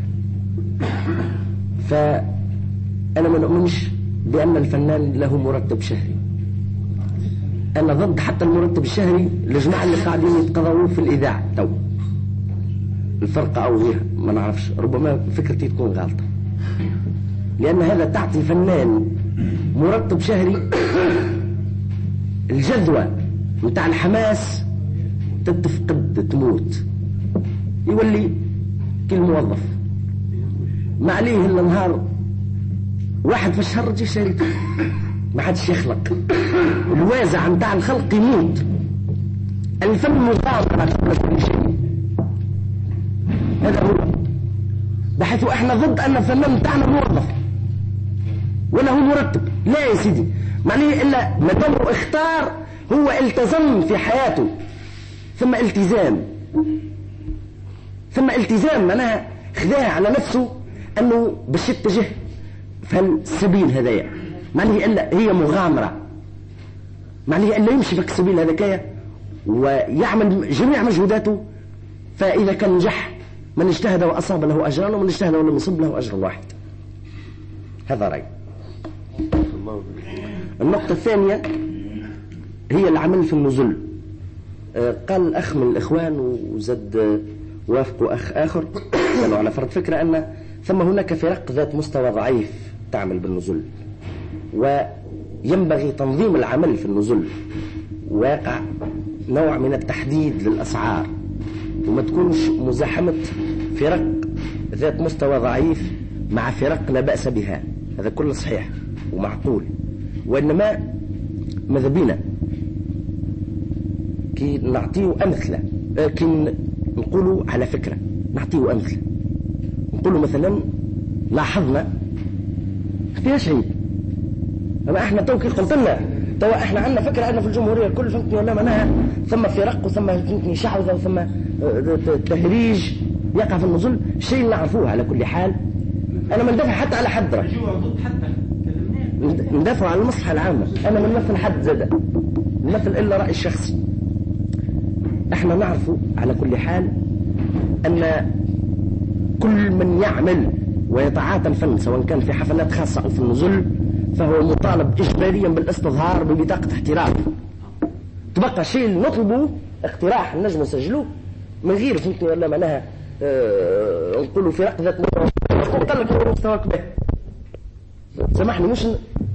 فأنا ما نؤمنش بأن الفنان له مرتب شهري. أنا ضد حتى المرتب الشهري لجماعة اللي قاعدين يتقضوا في الإذاعة تو الفرقة أو غيرها، ما نعرفش، ربما فكرتي تكون غلطة، لأن هذا تعطي فنان مرتب شهري، الجذوة متاع الحماس تتفقد تموت، يولي كل موظف ما عليه إلا نهار واحد في الشهر تجي شريته، ما حدش يخلق، الوازع متاع الخلق يموت. الفن مغامرة كل شيء، هذا هو، بحيث احنا ضد ان الفنان بتاعنا موظف ولا هو مرتب. لا يا سيدي، معنيه الا ما دام اختار، هو التزم في حياته، ثم التزام معناها خذاها على نفسه انه باش يتجه في السبيل هذايا. معنيه الا هي مغامره، معنيه الا يمشي في السبيل هذاكايا ويعمل جميع مجهوداته، فاذا كان نجح من اجتهد واصاب له اجران، ومن اجتهد ولم يصب له اجر واحد. هذا راي. النقطه الثانيه هي العمل في النزل. قال الاخ من الاخوان وزد وافقوا اخ اخر قالوا على فرض فكره ان ثم هناك فرق ذات مستوى ضعيف تعمل بالنزل، وينبغي تنظيم العمل في النزل، ويقع نوع من التحديد للاسعار، وما تكونش مزاحمه فرق ذات مستوى ضعيف مع فرق لا باس بها. هذا كله صحيح ومعقول، وانما ماذا بينا كي نعطيه أمثلة، كي نقولوا على فكرة نعطيه أمثلة، نقولوا مثلا لاحظنا فيهاش عيب، أما احنا توكي قلت لنا توا احنا عندنا فكرة أن في الجمهورية الكل فهمتني ولا معناها ثم فرق وثم فهمتني شعوذة وثم تهريج يقع في النزول، شيء اللي نعرفوه على كل حال. أنا ما ندافع حتى على حد، ندافع على المصلحة العامة، أنا ما نمثل حد زاد، نمثل إلا رأي الشخصي. احنا نعرف على كل حال ان كل من يعمل ويتعاطى الفن سواء كان في حفلات خاصة او في النزل فهو مطالب اجباريا بالاستظهار ببطاقة احتراف. تبقى شيء نطلبه اقتراح نجم نسجلوه من غير فهمتني ولا معناها نقولوا فرق ذات قال لك مستواك به. سامحني مش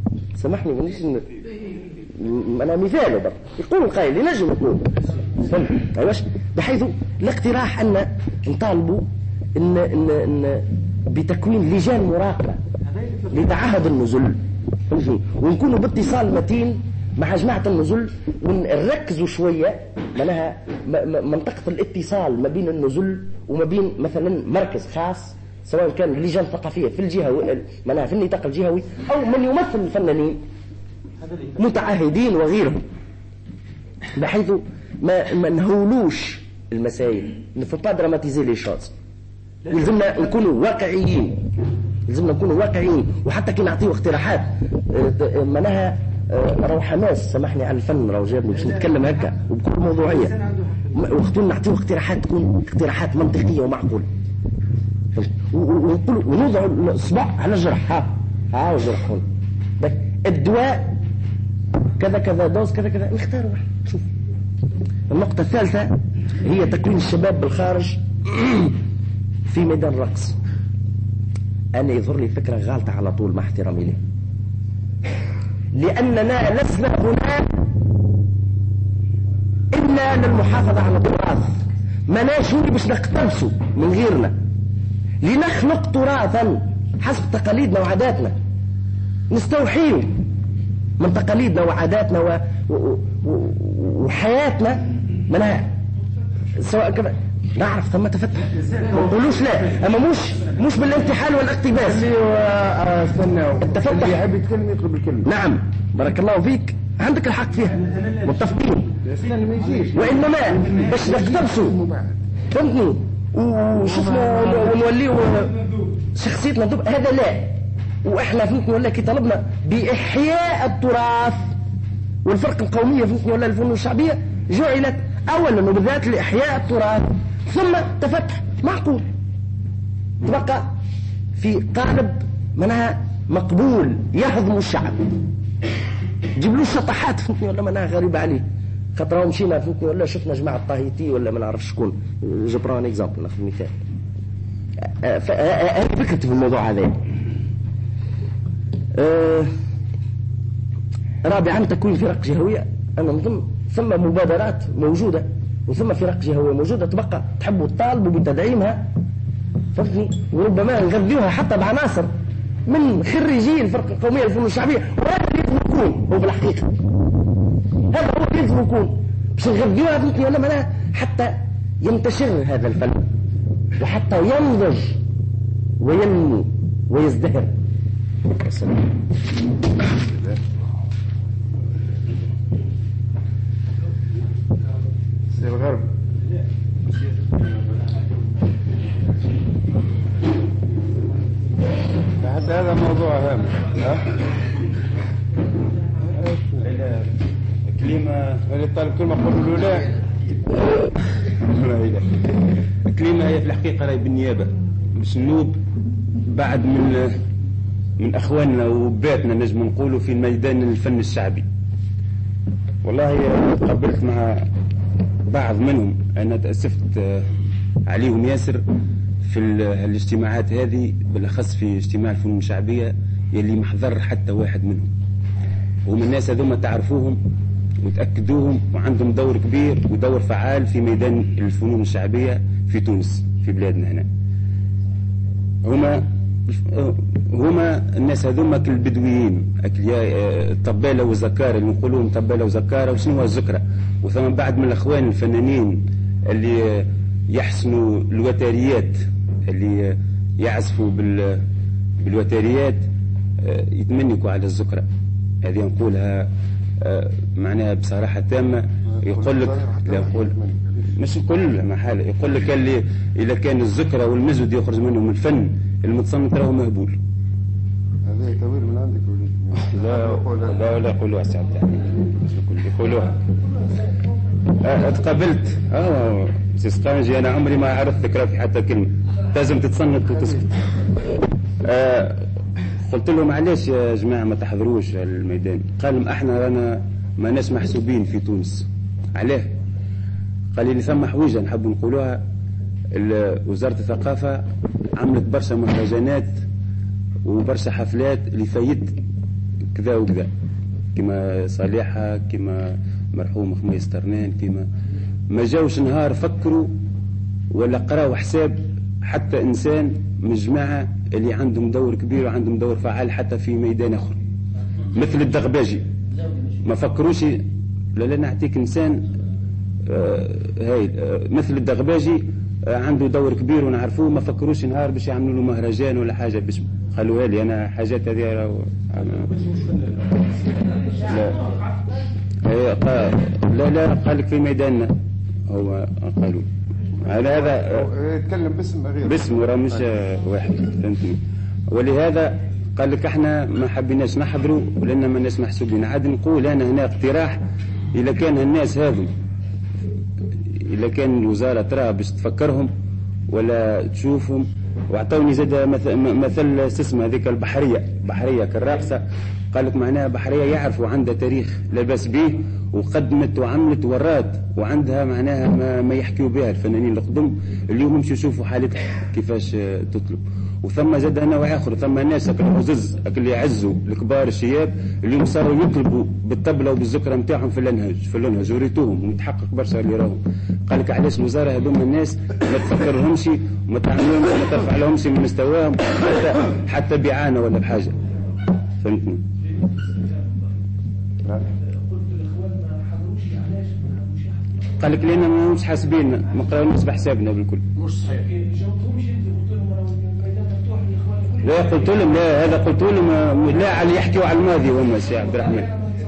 أنا مثال برضه يقول القائل ينجم يقول أيواش، بحيث الاقتراح أن نطالبوا إن بتكوين لجان مراقبة لتعهد النزل، ونكونوا باتصال متين مع جماعة النزل، ونركزوا شوية معناها منطقة الاتصال ما بين النزل وما بين مثلا مركز خاص سواء كان لجان ثقافية في الجهة معناها في النطاق الجهوي أو من يمثل الفنانين متعهدين وغيرهم، بحيث ما نهولوش المسائل، نفو با دراماتيزي لي شوز. يلزمنا نكونوا واقعيين، وحتى كي نعطيو اقتراحات معناها راهو حماس سامحني على الفن راهو جابني باش نتكلم هكا وبكل موضوعية، وقت نعطيو اقتراحات تكون اقتراحات منطقية ومعقولة، ونقول ونوضع الصبع على الجرح. ها الجرح هون الدواء كذا كذا دوز كذا كذا نختار واحد. شوف النقطة الثالثة هي تكوين الشباب بالخارج في ميدان الرقص. أنا يظهر لي فكرة غالطة على طول مع احترامي له، لأننا لسنا هنا إلا للمحافظة على التراث، ما ناشوني باش نقتبسوا من غيرنا، لنخلق تراثا حسب تقاليدنا وعاداتنا، نستوحيه من تقاليدنا وعاداتنا وحياتنا منها سواء كذا نعرف ثم تفتح ما نقولوش لا، اما مش بالانتحال والاقتباس. التفتح يحب يتكلم يطلب الكلمة. نعم بارك الله فيك، عندك الحق فيها، متفقين، وانما باش نقتبسوا فهمتني وشفنا ونوليه شخصيتنا هذا لا. واحنا فهمتني ولا كي طلبنا باحياء التراث والفرق القوميه فهمتني ولا الفنون الشعبيه جعلت اولا وبالذات لاحياء التراث، ثم تفتح معقول تبقى في قالب منها مقبول يهضم الشعب، جيب شطحات فهمتني ولا منها غريبه عليه، خاطر مشينا فهمتني ولا شفنا جماعه طاهيتي ولا ما نعرف شكون، جبران اكزامبل ناخذ مثال. هذه فكرتي في الموضوع هذا. رابعا تكوين فرق جهوية. أنا نظن ثم مبادرات موجودة وثم فرق جهوية موجودة، تبقى تحبوا تطالبوا بتدعيمها فهمتني، وربما نغذيوها حتى بعناصر من خريجي الفرق القومية للفنون الشعبية، وهذا اللي لازم يكون هو بالحقيقة، هذا هو اللي لازم يكون باش نغذيوها فهمتني ولا معناها حتى ينتشر هذا الفن وحتى ينضج وينمو ويزدهر. الغرب حتى هذا موضوع هام. كلمة اللي طالب كلمة قبل لا الكلمة هي في الحقيقة راهي بالنيابة باش نوب بعد من أخواننا وباتنا نجم نقولوا في ميدان الفن الشعبي. والله قبلت مع بعض منهم، أنا تأسفت عليهم ياسر في الاجتماعات هذه، بالأخص في اجتماع الفنون الشعبية يلي محضر حتى واحد منهم. ومن الناس هذوما تعرفوهم وتأكدوهم وعندهم دور كبير ودور فعال في ميدان الفنون الشعبية في تونس في بلادنا هنا. هما الناس هذوما كالبدويين، طبالة وزكارة اللي نقولون طبالة وزكارة. وشنو هو الزكرة؟ وثم بعد من الأخوان الفنانين اللي يحسنوا الوتريات، اللي يعزفوا بالوتريات، يتمنكوا على الزكرة هذه نقولها معناها بصراحة تامة. يقول لك لا يقول مش كل محالة، يقول لك اللي إذا كان الزكرة والمزود يخرج منهم الفن المتصنت راهو مهبول. هذا تويل من عندك لا يقولوها سي عبد الحميد، يقولوها. اتقابلت سي سقانجي، انا عمري ما عرفت ذكرى في حتى كلمه، لازم تتصنت وتسكت. قلت لهم علاش يا جماعه ما تحضروش الميدان؟ قال احنا رانا ما ناس محسوبين في تونس. علاه؟ قال لي ثم حويجه نحب نقولوها. وزاره الثقافه عملت برشا مهرجانات وبرشا حفلات لفايت كذا وكذا، كما صالحة، كما مرحوم خميس ترنان، كما ما جاوش نهار فكروا ولا قراوا حساب حتى إنسان من الجماعة اللي عندهم دور كبير وعندهم دور فعال حتى في ميدان آخر مثل الدغباجي. ما فكروش لا نعطيك إنسان مثل الدغباجي عنده دور كبير ونعرفوه، ما فكروش نهار باش يعملوا له مهرجان ولا حاجة باش خلوها لي أنا حاجات هذه. لا قال لك في ميداننا هو قالوا على هذا يتكلم باسم غير باسمه راه مش واحد، فهمتني. ولهذا قال لك احنا ما حبيناش نحضروا ولأن ما الناس محسوبين. عاد نقول أنا هنا اقتراح، إذا كان الناس هذو، إذا كان الوزارة ترى باش تفكرهم ولا تشوفهم. واعطوني زاد مثل اسمها هذيك بحرية كالراقصة. قال لك معناها بحرية يعرفوا عندها تاريخ لا باس به، وقدمت وعملت ورات، وعندها معناها ما يحكيوا بها الفنانين القدم. اليوم يمشوا يشوفوا حالتها كيفاش تطلب. وثم زاد نوع اخر، ثم ناس العزز اللي يعزوا الكبار الشياب اليوم صاروا يطلبوا بالطبله وبالذكرى نتاعهم في الانهج وريتوهم ومتحقق برشا اللي راهم. قال لك علاش الوزاره هذوما الناس ما تفكرهمش وما تعملهمش وما ترفع لهمش من مستواهم حتى بإعانة ولا بحاجه، فهمتني؟ قال لك لأننا ما مش حاسبين، ما قراوناش بحسابنا بالكل. مش صحيح. لا قلت لهم لا، هذا قلت لهم لا على يحكيوا على الماضي هم سي عبد الرحمن.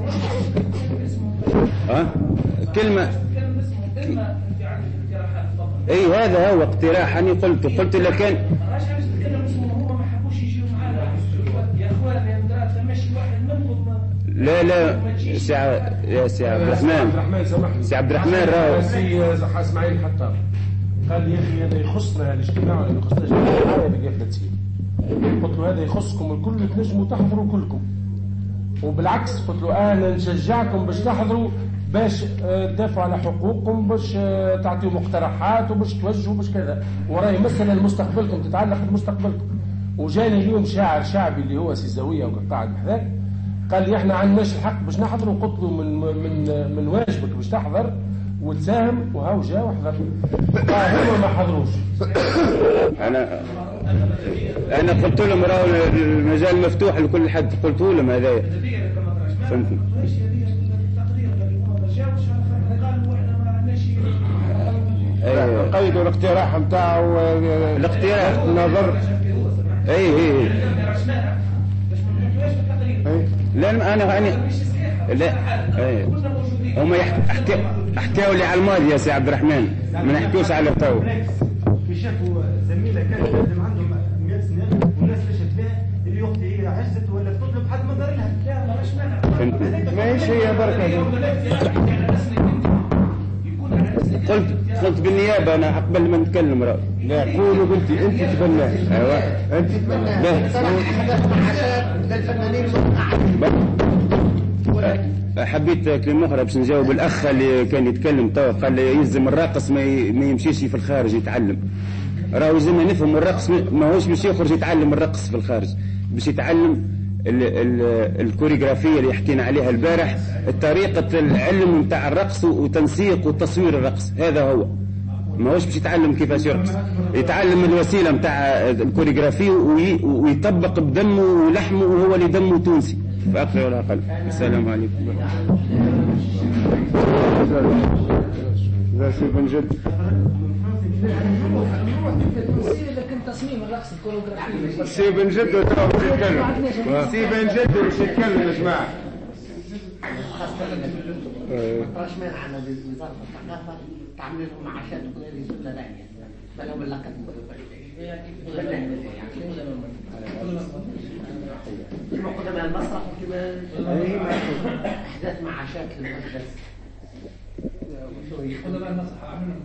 كلمة اي هذا هو اقتراح. انا قلت لكن لا يا سي عبد الرحمن سي عبد الرحمن راهو سي اسماعيل حتى قال لي يا اخي هذا يخصنا الاجتماع ولا يخصنا الجمعيه اللي قاعده تصير. قلت له هذا يخصكم الكل، تنجموا تحضروا كلكم. وبالعكس قلت له انا نشجعكم باش تحضروا، باش تدافعوا على حقوقكم، باش تعطيوا مقترحات وباش توجهوا باش كذا، وراي مثلا مستقبلكم تتعلق بمستقبلكم. وجاني اليوم شاعر شعبي اللي هو سي زاويه وقاعد بحذاك، قال لي احنا عندناش الحق باش نحضروا، قلت له من واجبك باش تحضر وتساهم، وهاو جا وحضر. هم ما حضروش. انا قلت لهم راهو المجال مفتوح لكل حد، قلت لهم هذايا، فهمتني؟ يأيدوا الاقتراح نتاعو الاقتراح نظر. اي لا انا لا هم احكيوا لي على الماضي يا سي عبد الرحمن، ما نحكيوش على التو. في شافوا زميله كانت تخدم عندهم 100 سنه والناس فشت بها اللي اختي هي عجزت ولا تطلب حد ما دار لها. لا ماش مانع ماهيش هي بركه. قلت بالنيابه انا قبل ما نتكلم راه. لا قولوا بنتي انت تبناه. ايوه انت تبناه. حبيت كلمة أخرى باش نجاوب الأخ اللي كان يتكلم توا، قال يلزم الراقص ما يمشيش في الخارج يتعلم. راهو يلزمنا نفهم الرقص ما هوش باش يخرج يتعلم الرقص في الخارج، باش يتعلم الكوريغرافية اللي حكينا عليها البارح، طريقة العلم نتاع الرقص وتنسيق وتصوير الرقص. هذا هو، ما هوش باش يتعلم كيفاش يرقص، يتعلم الوسيلة نتاع الكوريغرافية ويطبق بدمه ولحمه وهو اللي دمه تونسي فأكثر ولا أقل. السلام عليكم. ذا سي بن جد. لكن تصميم الرقص الكوريغرافي سي بن جد ترى باش يتكلم. سي بن جد باش يتكلم يا جماعة. راش مانع عن وزارة الثقافة تعمل لهم معاشات غير سنة ثانية بلهم اللقب كما قدماء المسرح وكما احداث معاشات للمجلس. قدماء المسرح عملوا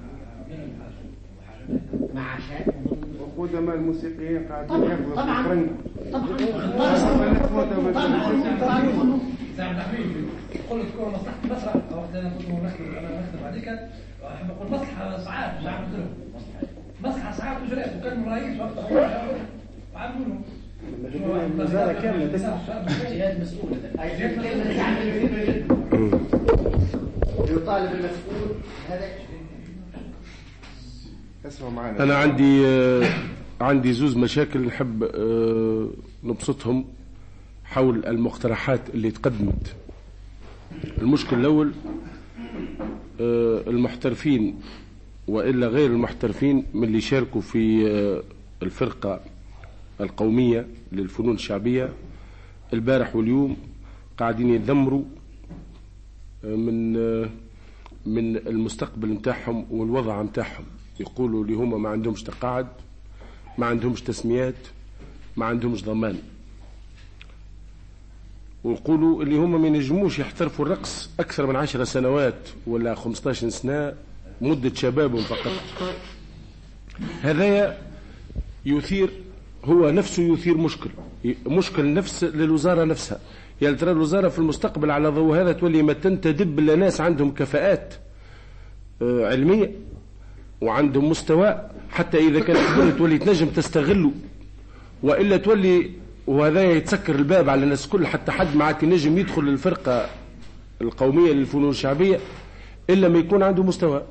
معاشات وقدماء الموسيقيين قاعدين ياخذوا طبعا قلت تكون مصلحة المسرح وقت أنا كنت نخدم عليك أحب أقول مصلحة ساعات مش عارف لهم مصلحة ساعات وجرات وكان الرئيس وقت وعملوا له الوزارة كاملة جهاد مسؤول يطالب المسؤول هذا. اسمع معنا. أنا عندي زوز مشاكل نحب نبسطهم حول المقترحات اللي تقدمت. المشكل الأول المحترفين وإلا غير المحترفين من اللي شاركوا في الفرقة القومية للفنون الشعبية البارح واليوم قاعدين يذمروا من المستقبل متاعهم والوضع متاعهم. يقولوا لي هما ما عندهمش تقاعد، ما عندهمش تسميات، ما عندهمش ضمان، ويقولوا اللي هما ما ينجموش يحترفوا الرقص أكثر من 10 سنوات ولا 15 سنة مدة شبابهم فقط. هذا يثير هو نفسه يثير مشكل نفس للوزارة نفسها. يعني ترى الوزارة في المستقبل على ضوء هذا تولي ما تنتدب لناس عندهم كفاءات علمية وعندهم مستوى، حتى إذا كانت تولي تنجم تستغله، وإلا تولي وهذا يتسكر الباب على الناس كل، حتى حد معك نجم يدخل الفرقة القومية للفنون الشعبية إلا ما يكون عنده مستوى.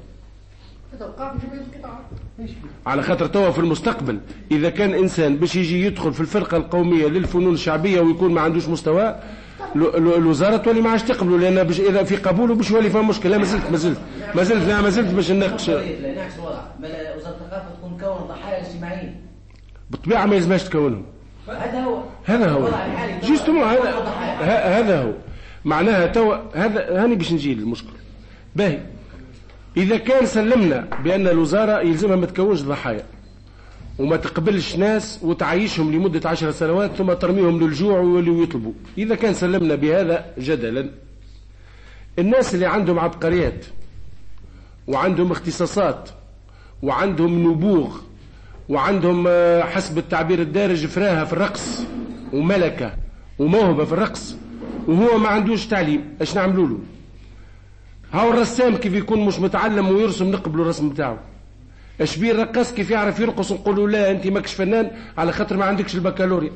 على خاطر توا في المستقبل إذا كان إنسان باش يجي يدخل في الفرقة القومية للفنون الشعبية ويكون ما عندوش مستوى، الوزارة تولي ما عادش تقبله، لأن إذا في قبوله باش يولي فيها مشكلة. ما زلت باش نناقش. وزارة الثقافة تكون كون ضحايا اجتماعيين بالطبيعة ما يلزمش تكونهم. هذا هو جيستمو هذا هو معناها توا. هذا هاني باش نجي للمشكل. باهي إذا كان سلمنا بأن الوزارة يلزمها ما تكونش ضحايا وما تقبلش ناس وتعيشهم لمدة 10 سنوات ثم ترميهم للجوع ويولوا يطلبوا، إذا كان سلمنا بهذا جدلا، الناس اللي عندهم عبقريات وعندهم اختصاصات وعندهم نبوغ وعندهم حسب التعبير الدارج فراهة في الرقص وملكة وموهبة في الرقص وهو ما عندوش تعليم، ايش نعملوا له؟ هاو الرسام كيف يكون مش متعلم ويرسم نقبلوا الرسم بتاعه. ايش بيه الرقاص كيف يعرف يرقص نقولوا لا انت ماكش فنان على خاطر ما عندكش البكالوريا.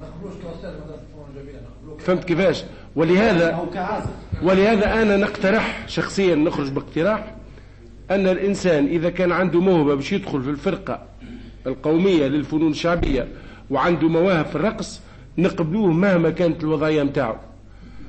فهمت كيفاش؟ ولهذا انا نقترح شخصيا، نخرج باقتراح ان الانسان اذا كان عنده موهبة باش يدخل في الفرقة القومية للفنون الشعبية وعنده مواهب في الرقص نقبلوه مهما كانت الوضعية متاعه.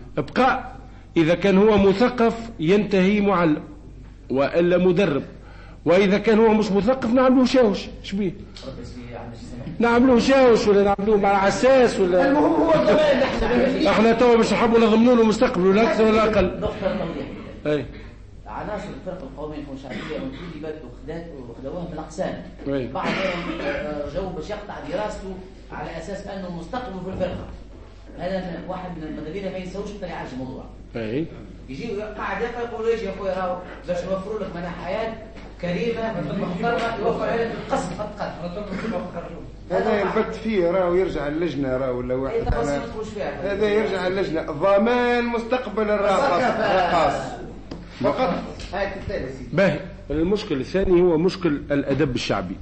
ابقى إذا كان هو مثقف ينتهي معلم وإلا مدرب، وإذا كان هو مش مثقف نعملوه شاوش شبيه، نعملوه شاوش ولا نعملوه مع عساس ولا. المهم هو كمان احنا توا مش نحبوا نضمنوا له مستقبله لا أكثر ولا أقل. أي عناصر الفرق القومية والشعبية انتدبت وخدوها من الأقسام. أي بعضهم جو باش يقطع دراسته على أساس أنه مستقبله في الفرقة. هذا واحد من المدابير ما يسويش حتى يعالج الموضوع. أي يجي قاعد يقرا يقول ايش يا اخويا راهو باش نوفروا لك منها حياه كريمه محترمه يوفر عليك القسم فقط. هذا ينبت فيه راهو يرجع اللجنه راهو ولا واحد هذا يرجع اللجنه ضمان مستقبل الراقص فقط. باهي. المشكل الثاني هو مشكل الأدب الشعبي.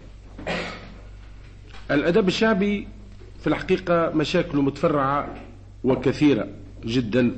الأدب الشعبي في الحقيقة مشاكله متفرعة وكثيرة جدا،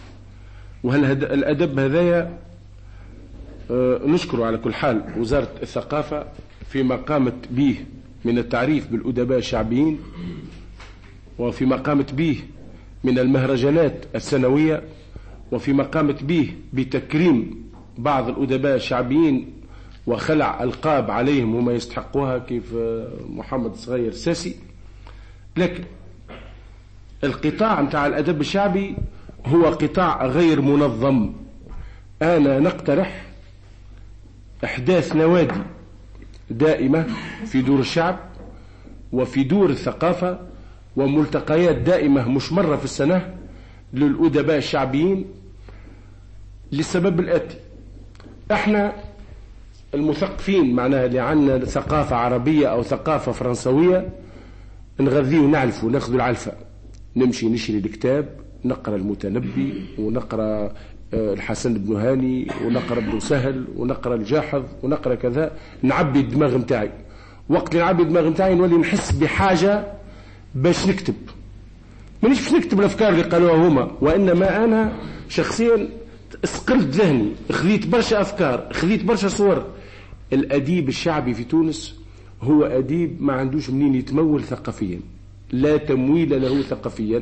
الأدب هذايا نشكر على كل حال وزارة الثقافة فيما قامت به من التعريف بالأدباء الشعبيين، وفيما قامت به من المهرجانات السنوية، وفيما قامت به بتكريم بعض الأدباء الشعبيين وخلع ألقاب عليهم وما يستحقوها كيف محمد صغير الساسي. لكن القطاع متاع الأدب الشعبي هو قطاع غير منظم. أنا نقترح إحداث نوادي دائمة في دور الشعب وفي دور الثقافة، وملتقيات دائمة مش مرة في السنة للأدباء الشعبيين، للسبب الآتي: احنا المثقفين معناها اللي عندنا ثقافة عربية أو ثقافة فرنسوية نغذيه ونعلفه، ناخذ العلفة، نمشي نشري الكتاب، نقرأ المتنبي ونقرأ الحسن بن هاني ونقرأ ابن سهل ونقرأ الجاحظ ونقرأ كذا، نعبي الدماغ متاعي. وقت اللي نعبي الدماغ متاعي نولي نحس بحاجة باش نكتب، مانيش باش نكتب الأفكار اللي قالوها هما، وإنما أنا شخصيا اسقلت ذهني، خذيت برشا أفكار، خذيت برشا صور. الأديب الشعبي في تونس هو أديب ما عندوش منين يتمول ثقافيا، لا تمويل له ثقافيا،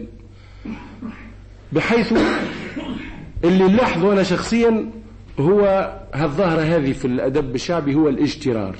بحيث اللي نلاحظه أنا شخصيا هو هالظاهرة هذه في الأدب الشعبي هو الاجترار.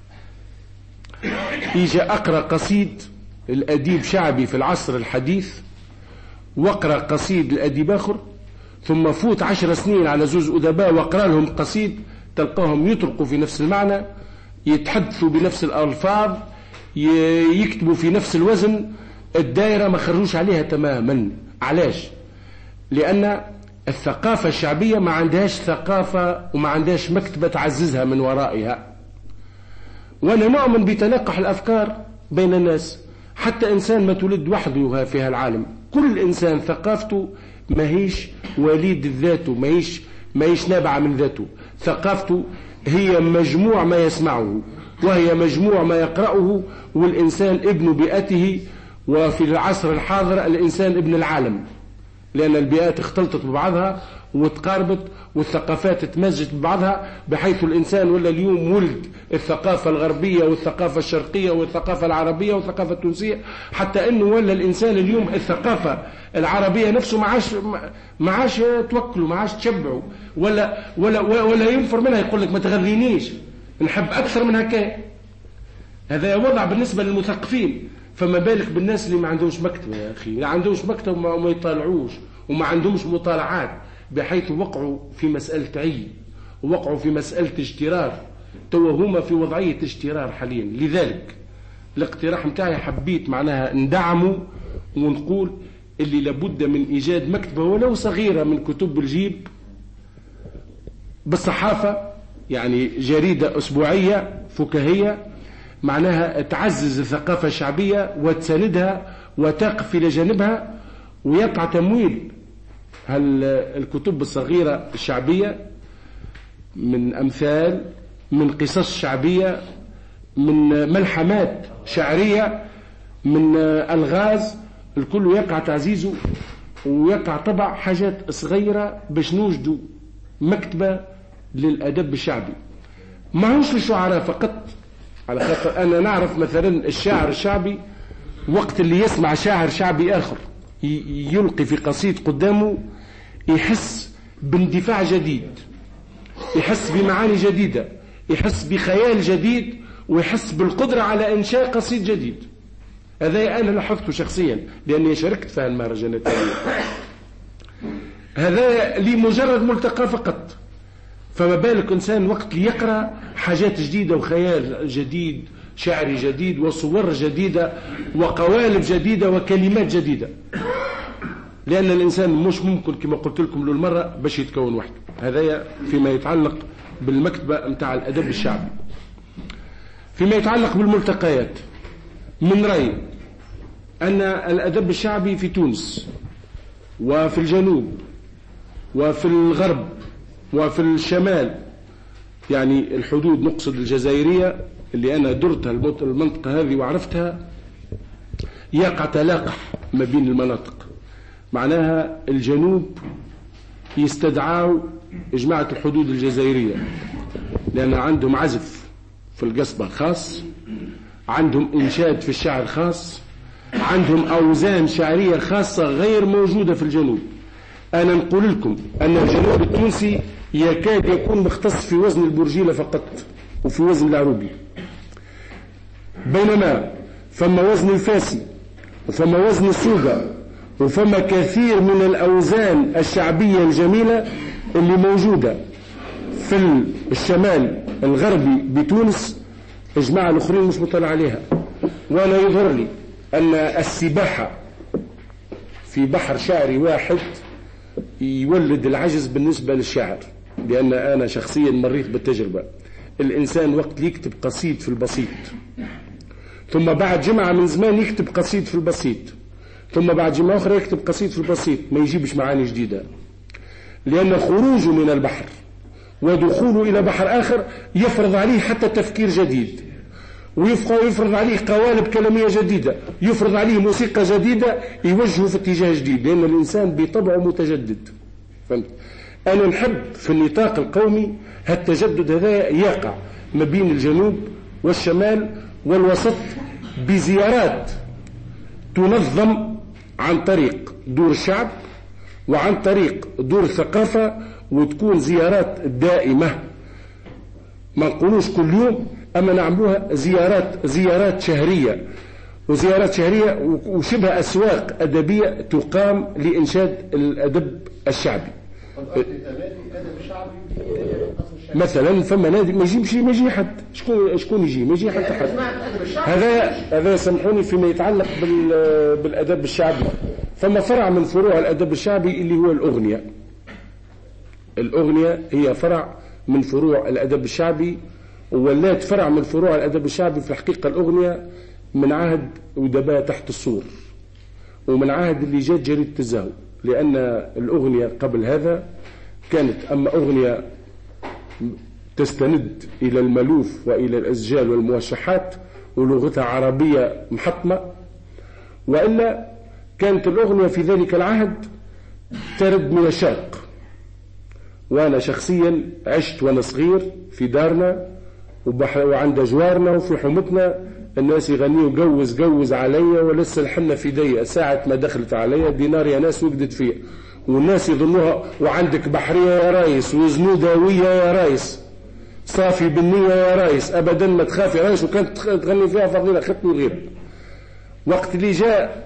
يجي أقرأ قصيد الأديب شعبي في العصر الحديث وأقرأ قصيد الأديب آخر، ثم فوت 10 سنين على زوز أدباء وأقرأ لهم قصيد، تلقاهم يطرقوا في نفس المعنى، يتحدثوا بنفس الألفاظ، يكتبوا في نفس الوزن، الدائرة ما خرجوش عليها تماما. علاش؟ لأن الثقافة الشعبية ما عندهاش ثقافة وما عندهاش مكتبة تعززها من ورائها. وأنا نؤمن بتلقح الأفكار بين الناس، حتى إنسان ما تولد وحده في هالعالم، كل إنسان ثقافته ما هيش وليد ذاته، ما هيش نابعة من ذاته، ثقافته هي مجموع ما يسمعه وهي مجموع ما يقرأه، والإنسان ابن بيئته، وفي العصر الحاضر الإنسان ابن العالم، لأن البيئات اختلطت ببعضها وتقاربت والثقافات تمزجت ببعضها، بحيث الإنسان ولا اليوم ولد الثقافة الغربية والثقافة الشرقية والثقافة العربية والثقافة التونسية، حتى أنه ولا الإنسان اليوم الثقافة العربية نفسه ما عاش توكله، ما عاش تشبعه، ولا ينفر منها، يقول لك ما تغذينيش، نحب أكثر من هكا. هذا وضع بالنسبة للمثقفين، فما بالك بالناس اللي ما عندهمش مكتبة يا أخي، لا عندهمش مكتب وما يطالعوش وما عندهمش مطالعات، بحيث وقعوا في مسألة عي، ووقعوا في مسألة اجترار، توهما في وضعية اجترار حاليا. لذلك الاقتراح متاعي حبيت معناها ندعمه ونقول اللي لابد من إيجاد مكتبة ولو صغيرة من كتب الجيب بالصحافة، يعني جريدة أسبوعية فكاهية معناها تعزز الثقافة الشعبية وتساندها وتقف إلى جانبها، ويقع تمويل الكتب الصغيرة الشعبية من أمثال، من قصص شعبية، من ملحمات شعرية، من ألغاز، الكل يقع تعزيزه ويقع طبع حاجات صغيرة باش نوجدوا مكتبة للأدب الشعبي. ما هوش للشعراء فقط، على خاطر أنا نعرف مثلا الشاعر الشعبي وقت اللي يسمع شاعر شعبي آخر يلقي في قصيد قدامه يحس باندفاع جديد، يحس بمعاني جديدة، يحس بخيال جديد ويحس بالقدرة على إنشاء قصيد جديد. هذا أنا لاحظته شخصيا لأني شاركت في المهرجانات. هذا لمجرد ملتقى فقط، فما بالك إنسان وقت يقرأ حاجات جديدة وخيال جديد، شعري جديد وصور جديدة وقوالب جديدة وكلمات جديدة، لأن الإنسان مش ممكن كما قلت لكم للمرة باش يتكون وحده. هذا فيما يتعلق بالمكتبة متاع الأدب الشعبي. فيما يتعلق بالملتقيات، من رأيي أن الأدب الشعبي في تونس وفي الجنوب وفي الغرب وفي الشمال، يعني الحدود نقصد الجزائرية اللي أنا درتها المنطقة هذه وعرفتها، يقع تلاقح ما بين المناطق. معناها الجنوب يستدعوا جماعة الحدود الجزائرية لأن عندهم عزف في القصبة خاص، عندهم إنشاد في الشعر خاص، عندهم أوزان شعرية خاصة غير موجودة في الجنوب. أنا نقول لكم أن الجنوب التونسي يكاد يكون مختص في وزن البرجيلة فقط وفي وزن العروبي، بينما فما وزن الفاسي وفما وزن السوقة وفما كثير من الأوزان الشعبية الجميلة اللي موجودة في الشمال الغربي بتونس الجماعة الأخرين مش مطلع عليها. وأنا يظهر لي أن السباحة في بحر شعري واحد يولد العجز بالنسبة للشعر، لأن أنا شخصيا مريت بالتجربة. الإنسان وقت يكتب قصيد في البسيط، ثم بعد جمعة من زمان يكتب قصيد في البسيط، ثم بعد جمعة أخرى يكتب قصيد في البسيط، ما يجيبش معاني جديدة، لأن خروجه من البحر ودخوله إلى بحر آخر يفرض عليه حتى تفكير جديد، ويفرض عليه قوالب كلامية جديدة، يفرض عليه موسيقى جديدة يوجهه في اتجاه جديد، لأن الإنسان بطبعه متجدد. فهمت؟ أنا نحب في النطاق القومي هالتجدد هذا يقع ما بين الجنوب والشمال والوسط بزيارات تنظم عن طريق دور الشعب وعن طريق دور الثقافة، وتكون زيارات دائمة، ما نقولوش كل يوم، أما نعملوها زيارات شهرية، وزيارات شهرية وشبه أسواق أدبية تقام لإنشاد الأدب الشعبي. مثلا فما نادي ما يجي حد، شكون يجي؟ ما يجي حد. هذا سامحوني فيما يتعلق بالأدب الشعبي. فما فرع من فروع الأدب الشعبي اللي هو الأغنية. الأغنية هي فرع من فروع الأدب الشعبي، وولات فرع من فروع الأدب الشعبي. في الحقيقة الأغنية من عهد أدباء تحت السور، ومن عهد اللي جات جريدة الزهو، لأن الأغنية قبل هذا كانت أما أغنية تستند إلى الملوف وإلى الأسجال والموشحات ولغتها عربية محطمة، وإلا كانت الأغنية في ذلك العهد ترد من الشرق. وأنا شخصيا عشت وأنا صغير في دارنا وعند جوارنا وفي حومتنا الناس يغنيوا جوز عليا ولسه الحنة في دي، ساعة ما دخلت عليا دينار يا ناس وقدت فيه، والناس يظنوها وعندك بحرية يا رايس وزنوداوية يا رايس، صافي بالنية يا رايس، أبدا ما تخاف يا رايس، وكانت تغني فيها فضيلة ختم وغير. وقت اللي جاء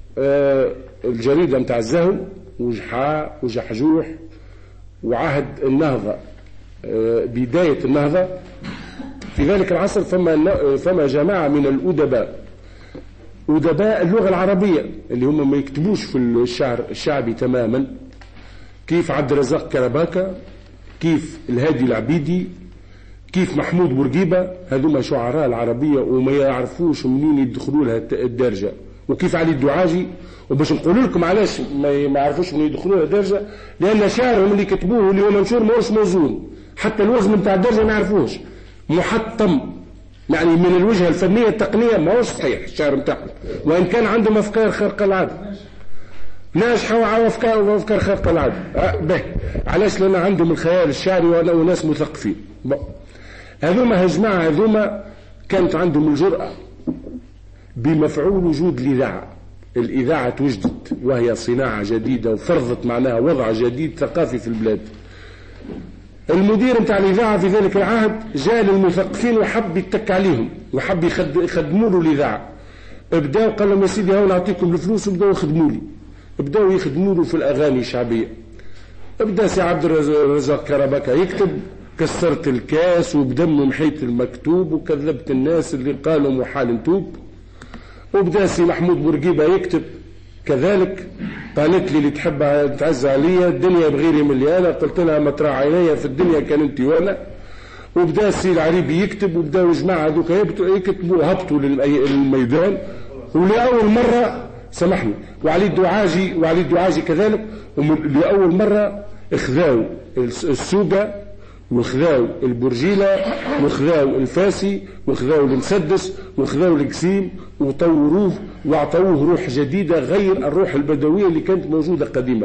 الجريدة متاع الزهو وجحاء وجحجوح وعهد النهضة، بداية النهضة في ذلك العصر، فما جماعة من الأدباء، أدباء اللغة العربية اللي هم ما يكتبوش في الشعر الشعبي تماما، كيف عبد الرزاق كرباكة، كيف الهادي العبيدي، كيف محمود بورقيبة، هذوما شعراء العربية وما يعرفوش منين يدخلوا لها الدرجة، وكيف علي الدعاجي. وباش نقول لكم علاش ما يعرفوش منين يدخلوا لها الدرجة، لأن شعرهم اللي كتبوه اللي هو منشور ما هوش موزون، حتى الوزن بتاع الدرجة ما يعرفوش، محطم، يعني من الوجهة الفنية التقنية ما هوش صحيح الشعر بتاعهم، وإن كان عندهم أفكار خارقة العادة، ناجحة وأفكار خارقة العادة. به علاش؟ لأن عندهم الخيال الشعري وناس مثقفين. هذوما هجماعة، هذوما كانت عندهم الجرأة بمفعول وجود الإذاعة. الإذاعة توجدت وهي صناعة جديدة وفرضت معناها وضع جديد ثقافي في البلاد. المدير نتاع الإذاعة في ذلك العهد جاء للمثقفين وحب يتك عليهم وحب يخدموا له الإذاعة. بداوا قال لهم يا سيدي هاو نعطيكم الفلوس وبداوا يخدموا لي، بداوا يخدموا له في الأغاني الشعبية. بدأ سي عبد الرزاق كربكة يكتب كسرت الكاس وبدم محيط المكتوب وكذبت الناس اللي قالوا محال نتوب. وبدأ سي محمود بورقيبة يكتب كذلك، قالت لي اللي تحب تعز عليا الدنيا بغيري مليانة، قلت لها ما ترى عينيا في الدنيا كان انت وانا. وبدأ السي العريبي يكتب وبدأوا الجماعة هذوك يكتبوا هبطوا للميدان. ولأول مرة سامحني وعلي الدعاجي كذلك، لأول مرة اخذاوا السوقة واخذاوا البرجيلة واخذاوا الفاسي واخذاوا المسدس واخذاوا القسيم وطوروه واعطوه روح جديدة غير الروح البدوية اللي كانت موجودة قديما.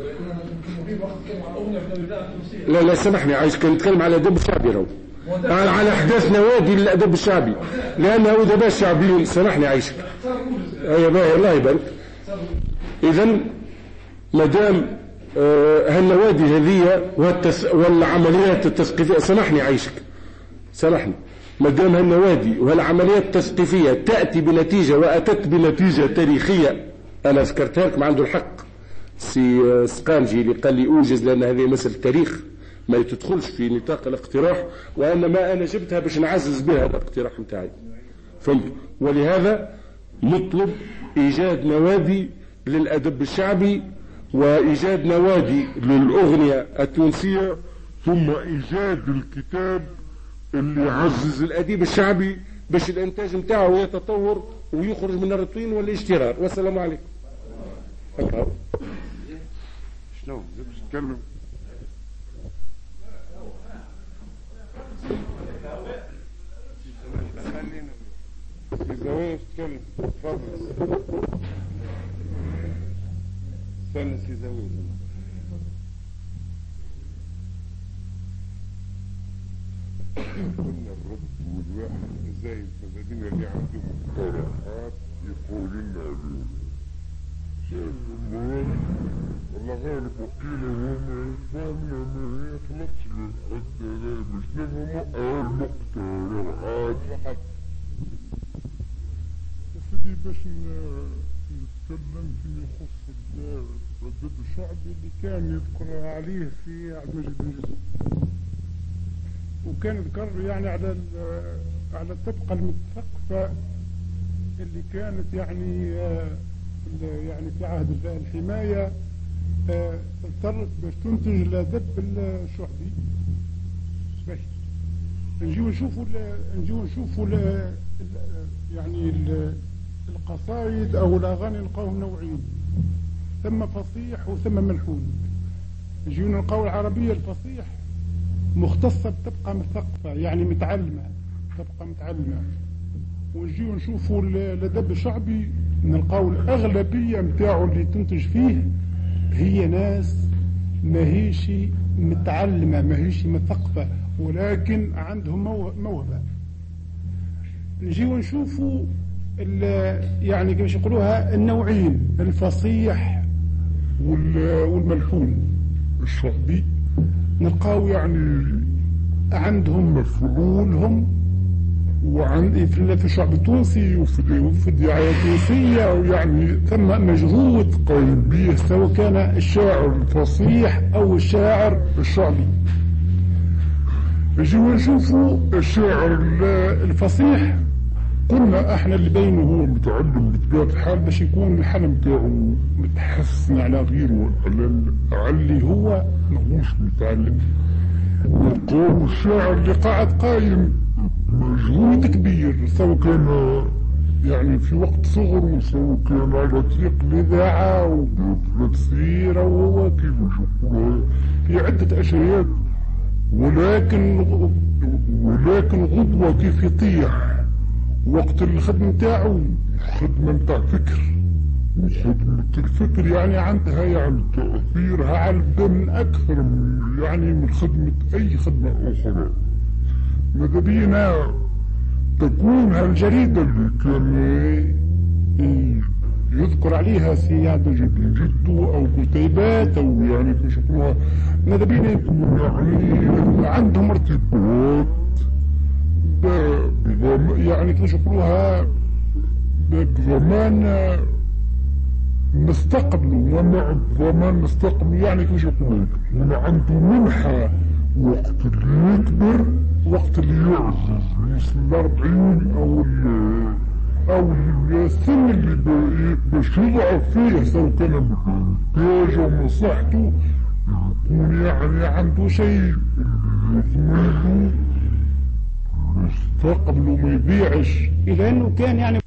لا سامحني عايز كان نتكلم على الأدب الشعبي رو على أحداث نوادي للأدب الشعبي لأنه أدباء شعبيين. سامحني عايشك يا باهي الله يبارك. إذن مدام هالنوادي هذه والعمليات التثقيفية، سامحني عايشك سامحني، مدام هالنوادي وهالعمليات التثقيفية تأتي بنتيجة وأتت بنتيجة تاريخية، أنا ذكرتها لكم عنده الحق سي سقانجي اللي قال لي أوجز لأن هذه مسألة تاريخ ما تدخلش في نطاق الاقتراح، وإنما أنا جبتها باش نعزز بها الاقتراح متاعي فهمت. ولهذا نطلب إيجاد نوادي للأدب الشعبي وإيجاد نوادي للأغنية التونسية، ثم إيجاد الكتاب اللي يعزز الأديب الشعبي باش الإنتاج متاعه يتطور ويخرج من الروتين والاشترار. والسلام عليكم. شنو تتكلم؟ الزواج تتكلم تفضل. استنى سي زواج. قلنا الرد والواحد ازاي المدينة اللي عندهم اقتراحات يقول لنا عليهم شايف المهم والله غالب وكيله وما يفهمنا ما يخلصش للحد هذا مش نفهم المقترحات فقط. سيدي باش نتكلم فيما يخص الأدب الشعبي اللي كان يذكر عليه في عبد المجيد بن جزء، وكان يذكر يعني على الطبقة المتثقفة اللي كانت يعني في عهد الحماية اضطرت باش تنتج الأدب الشعبي. باش نجيو نشوفوا يعني القصائد أو الأغاني نلقاوهم نوعين، ثم فصيح وثم ملحون. نجيو نلقاو العربية الفصيح مختصة بطبقة مثقفة يعني متعلمة، طبقة متعلمة. ونجيو نشوفوا الأدب الشعبي نلقاو الأغلبية متاعه اللي تنتج فيه هي ناس ماهيش متعلمة ماهيش مثقفة ولكن عندهم موهبة. نجيو نشوفوا يعني كيفاش يقولوها النوعين الفصيح والملحون الشعبي، نلقاو يعني عندهم مفعولهم في الشعب التونسي وفي الدعاية التونسية، ويعني ثم مجهود قايم به سواء كان الشاعر الفصيح أو الشاعر الشعبي. نجيو نشوفوا الشاعر الفصيح قلنا احنا اللي بينه هو متعلم بطبيعة الحال باش يكون الحل متاعه متحسن على غيره على اللي هو ماهوش متعلم. نلقاو الشاعر اللي قايم مجهود كبير سواء كان يعني في وقت صغره سواء كان على طريق الإذاعة والتفسير أو كيفاش يقولوا في عدة أشياء، ولكن غدوة كيف يطيح وقت الخدمة متاعه خدمة متاع فكر، وخدمة الفكر يعني عندها يعني تأثيرها على الدم أكثر من خدمة أي خدمة أخرى. ماذا بينا تكون هالجريدة اللي كان يذكر عليها سيادة جده أو كتيبات أو يعني كيفاش يقولوها ماذا بينا يكون يعني عندهم ارتباط يعني كيفاش يقولوها بضمان مستقبله ومع الضمان مستقبله يعني كيفاش يقولوا عنده منحة وقت اللي يكبر وقت اللي يعجز يوصل 40 أو السن اللي باش يضعف فيه سواء كان بإنتاجه ومن صحته يكون يعني عنده شيء يضمن له مستقبله ما يضيعش إذا إنه كان يعني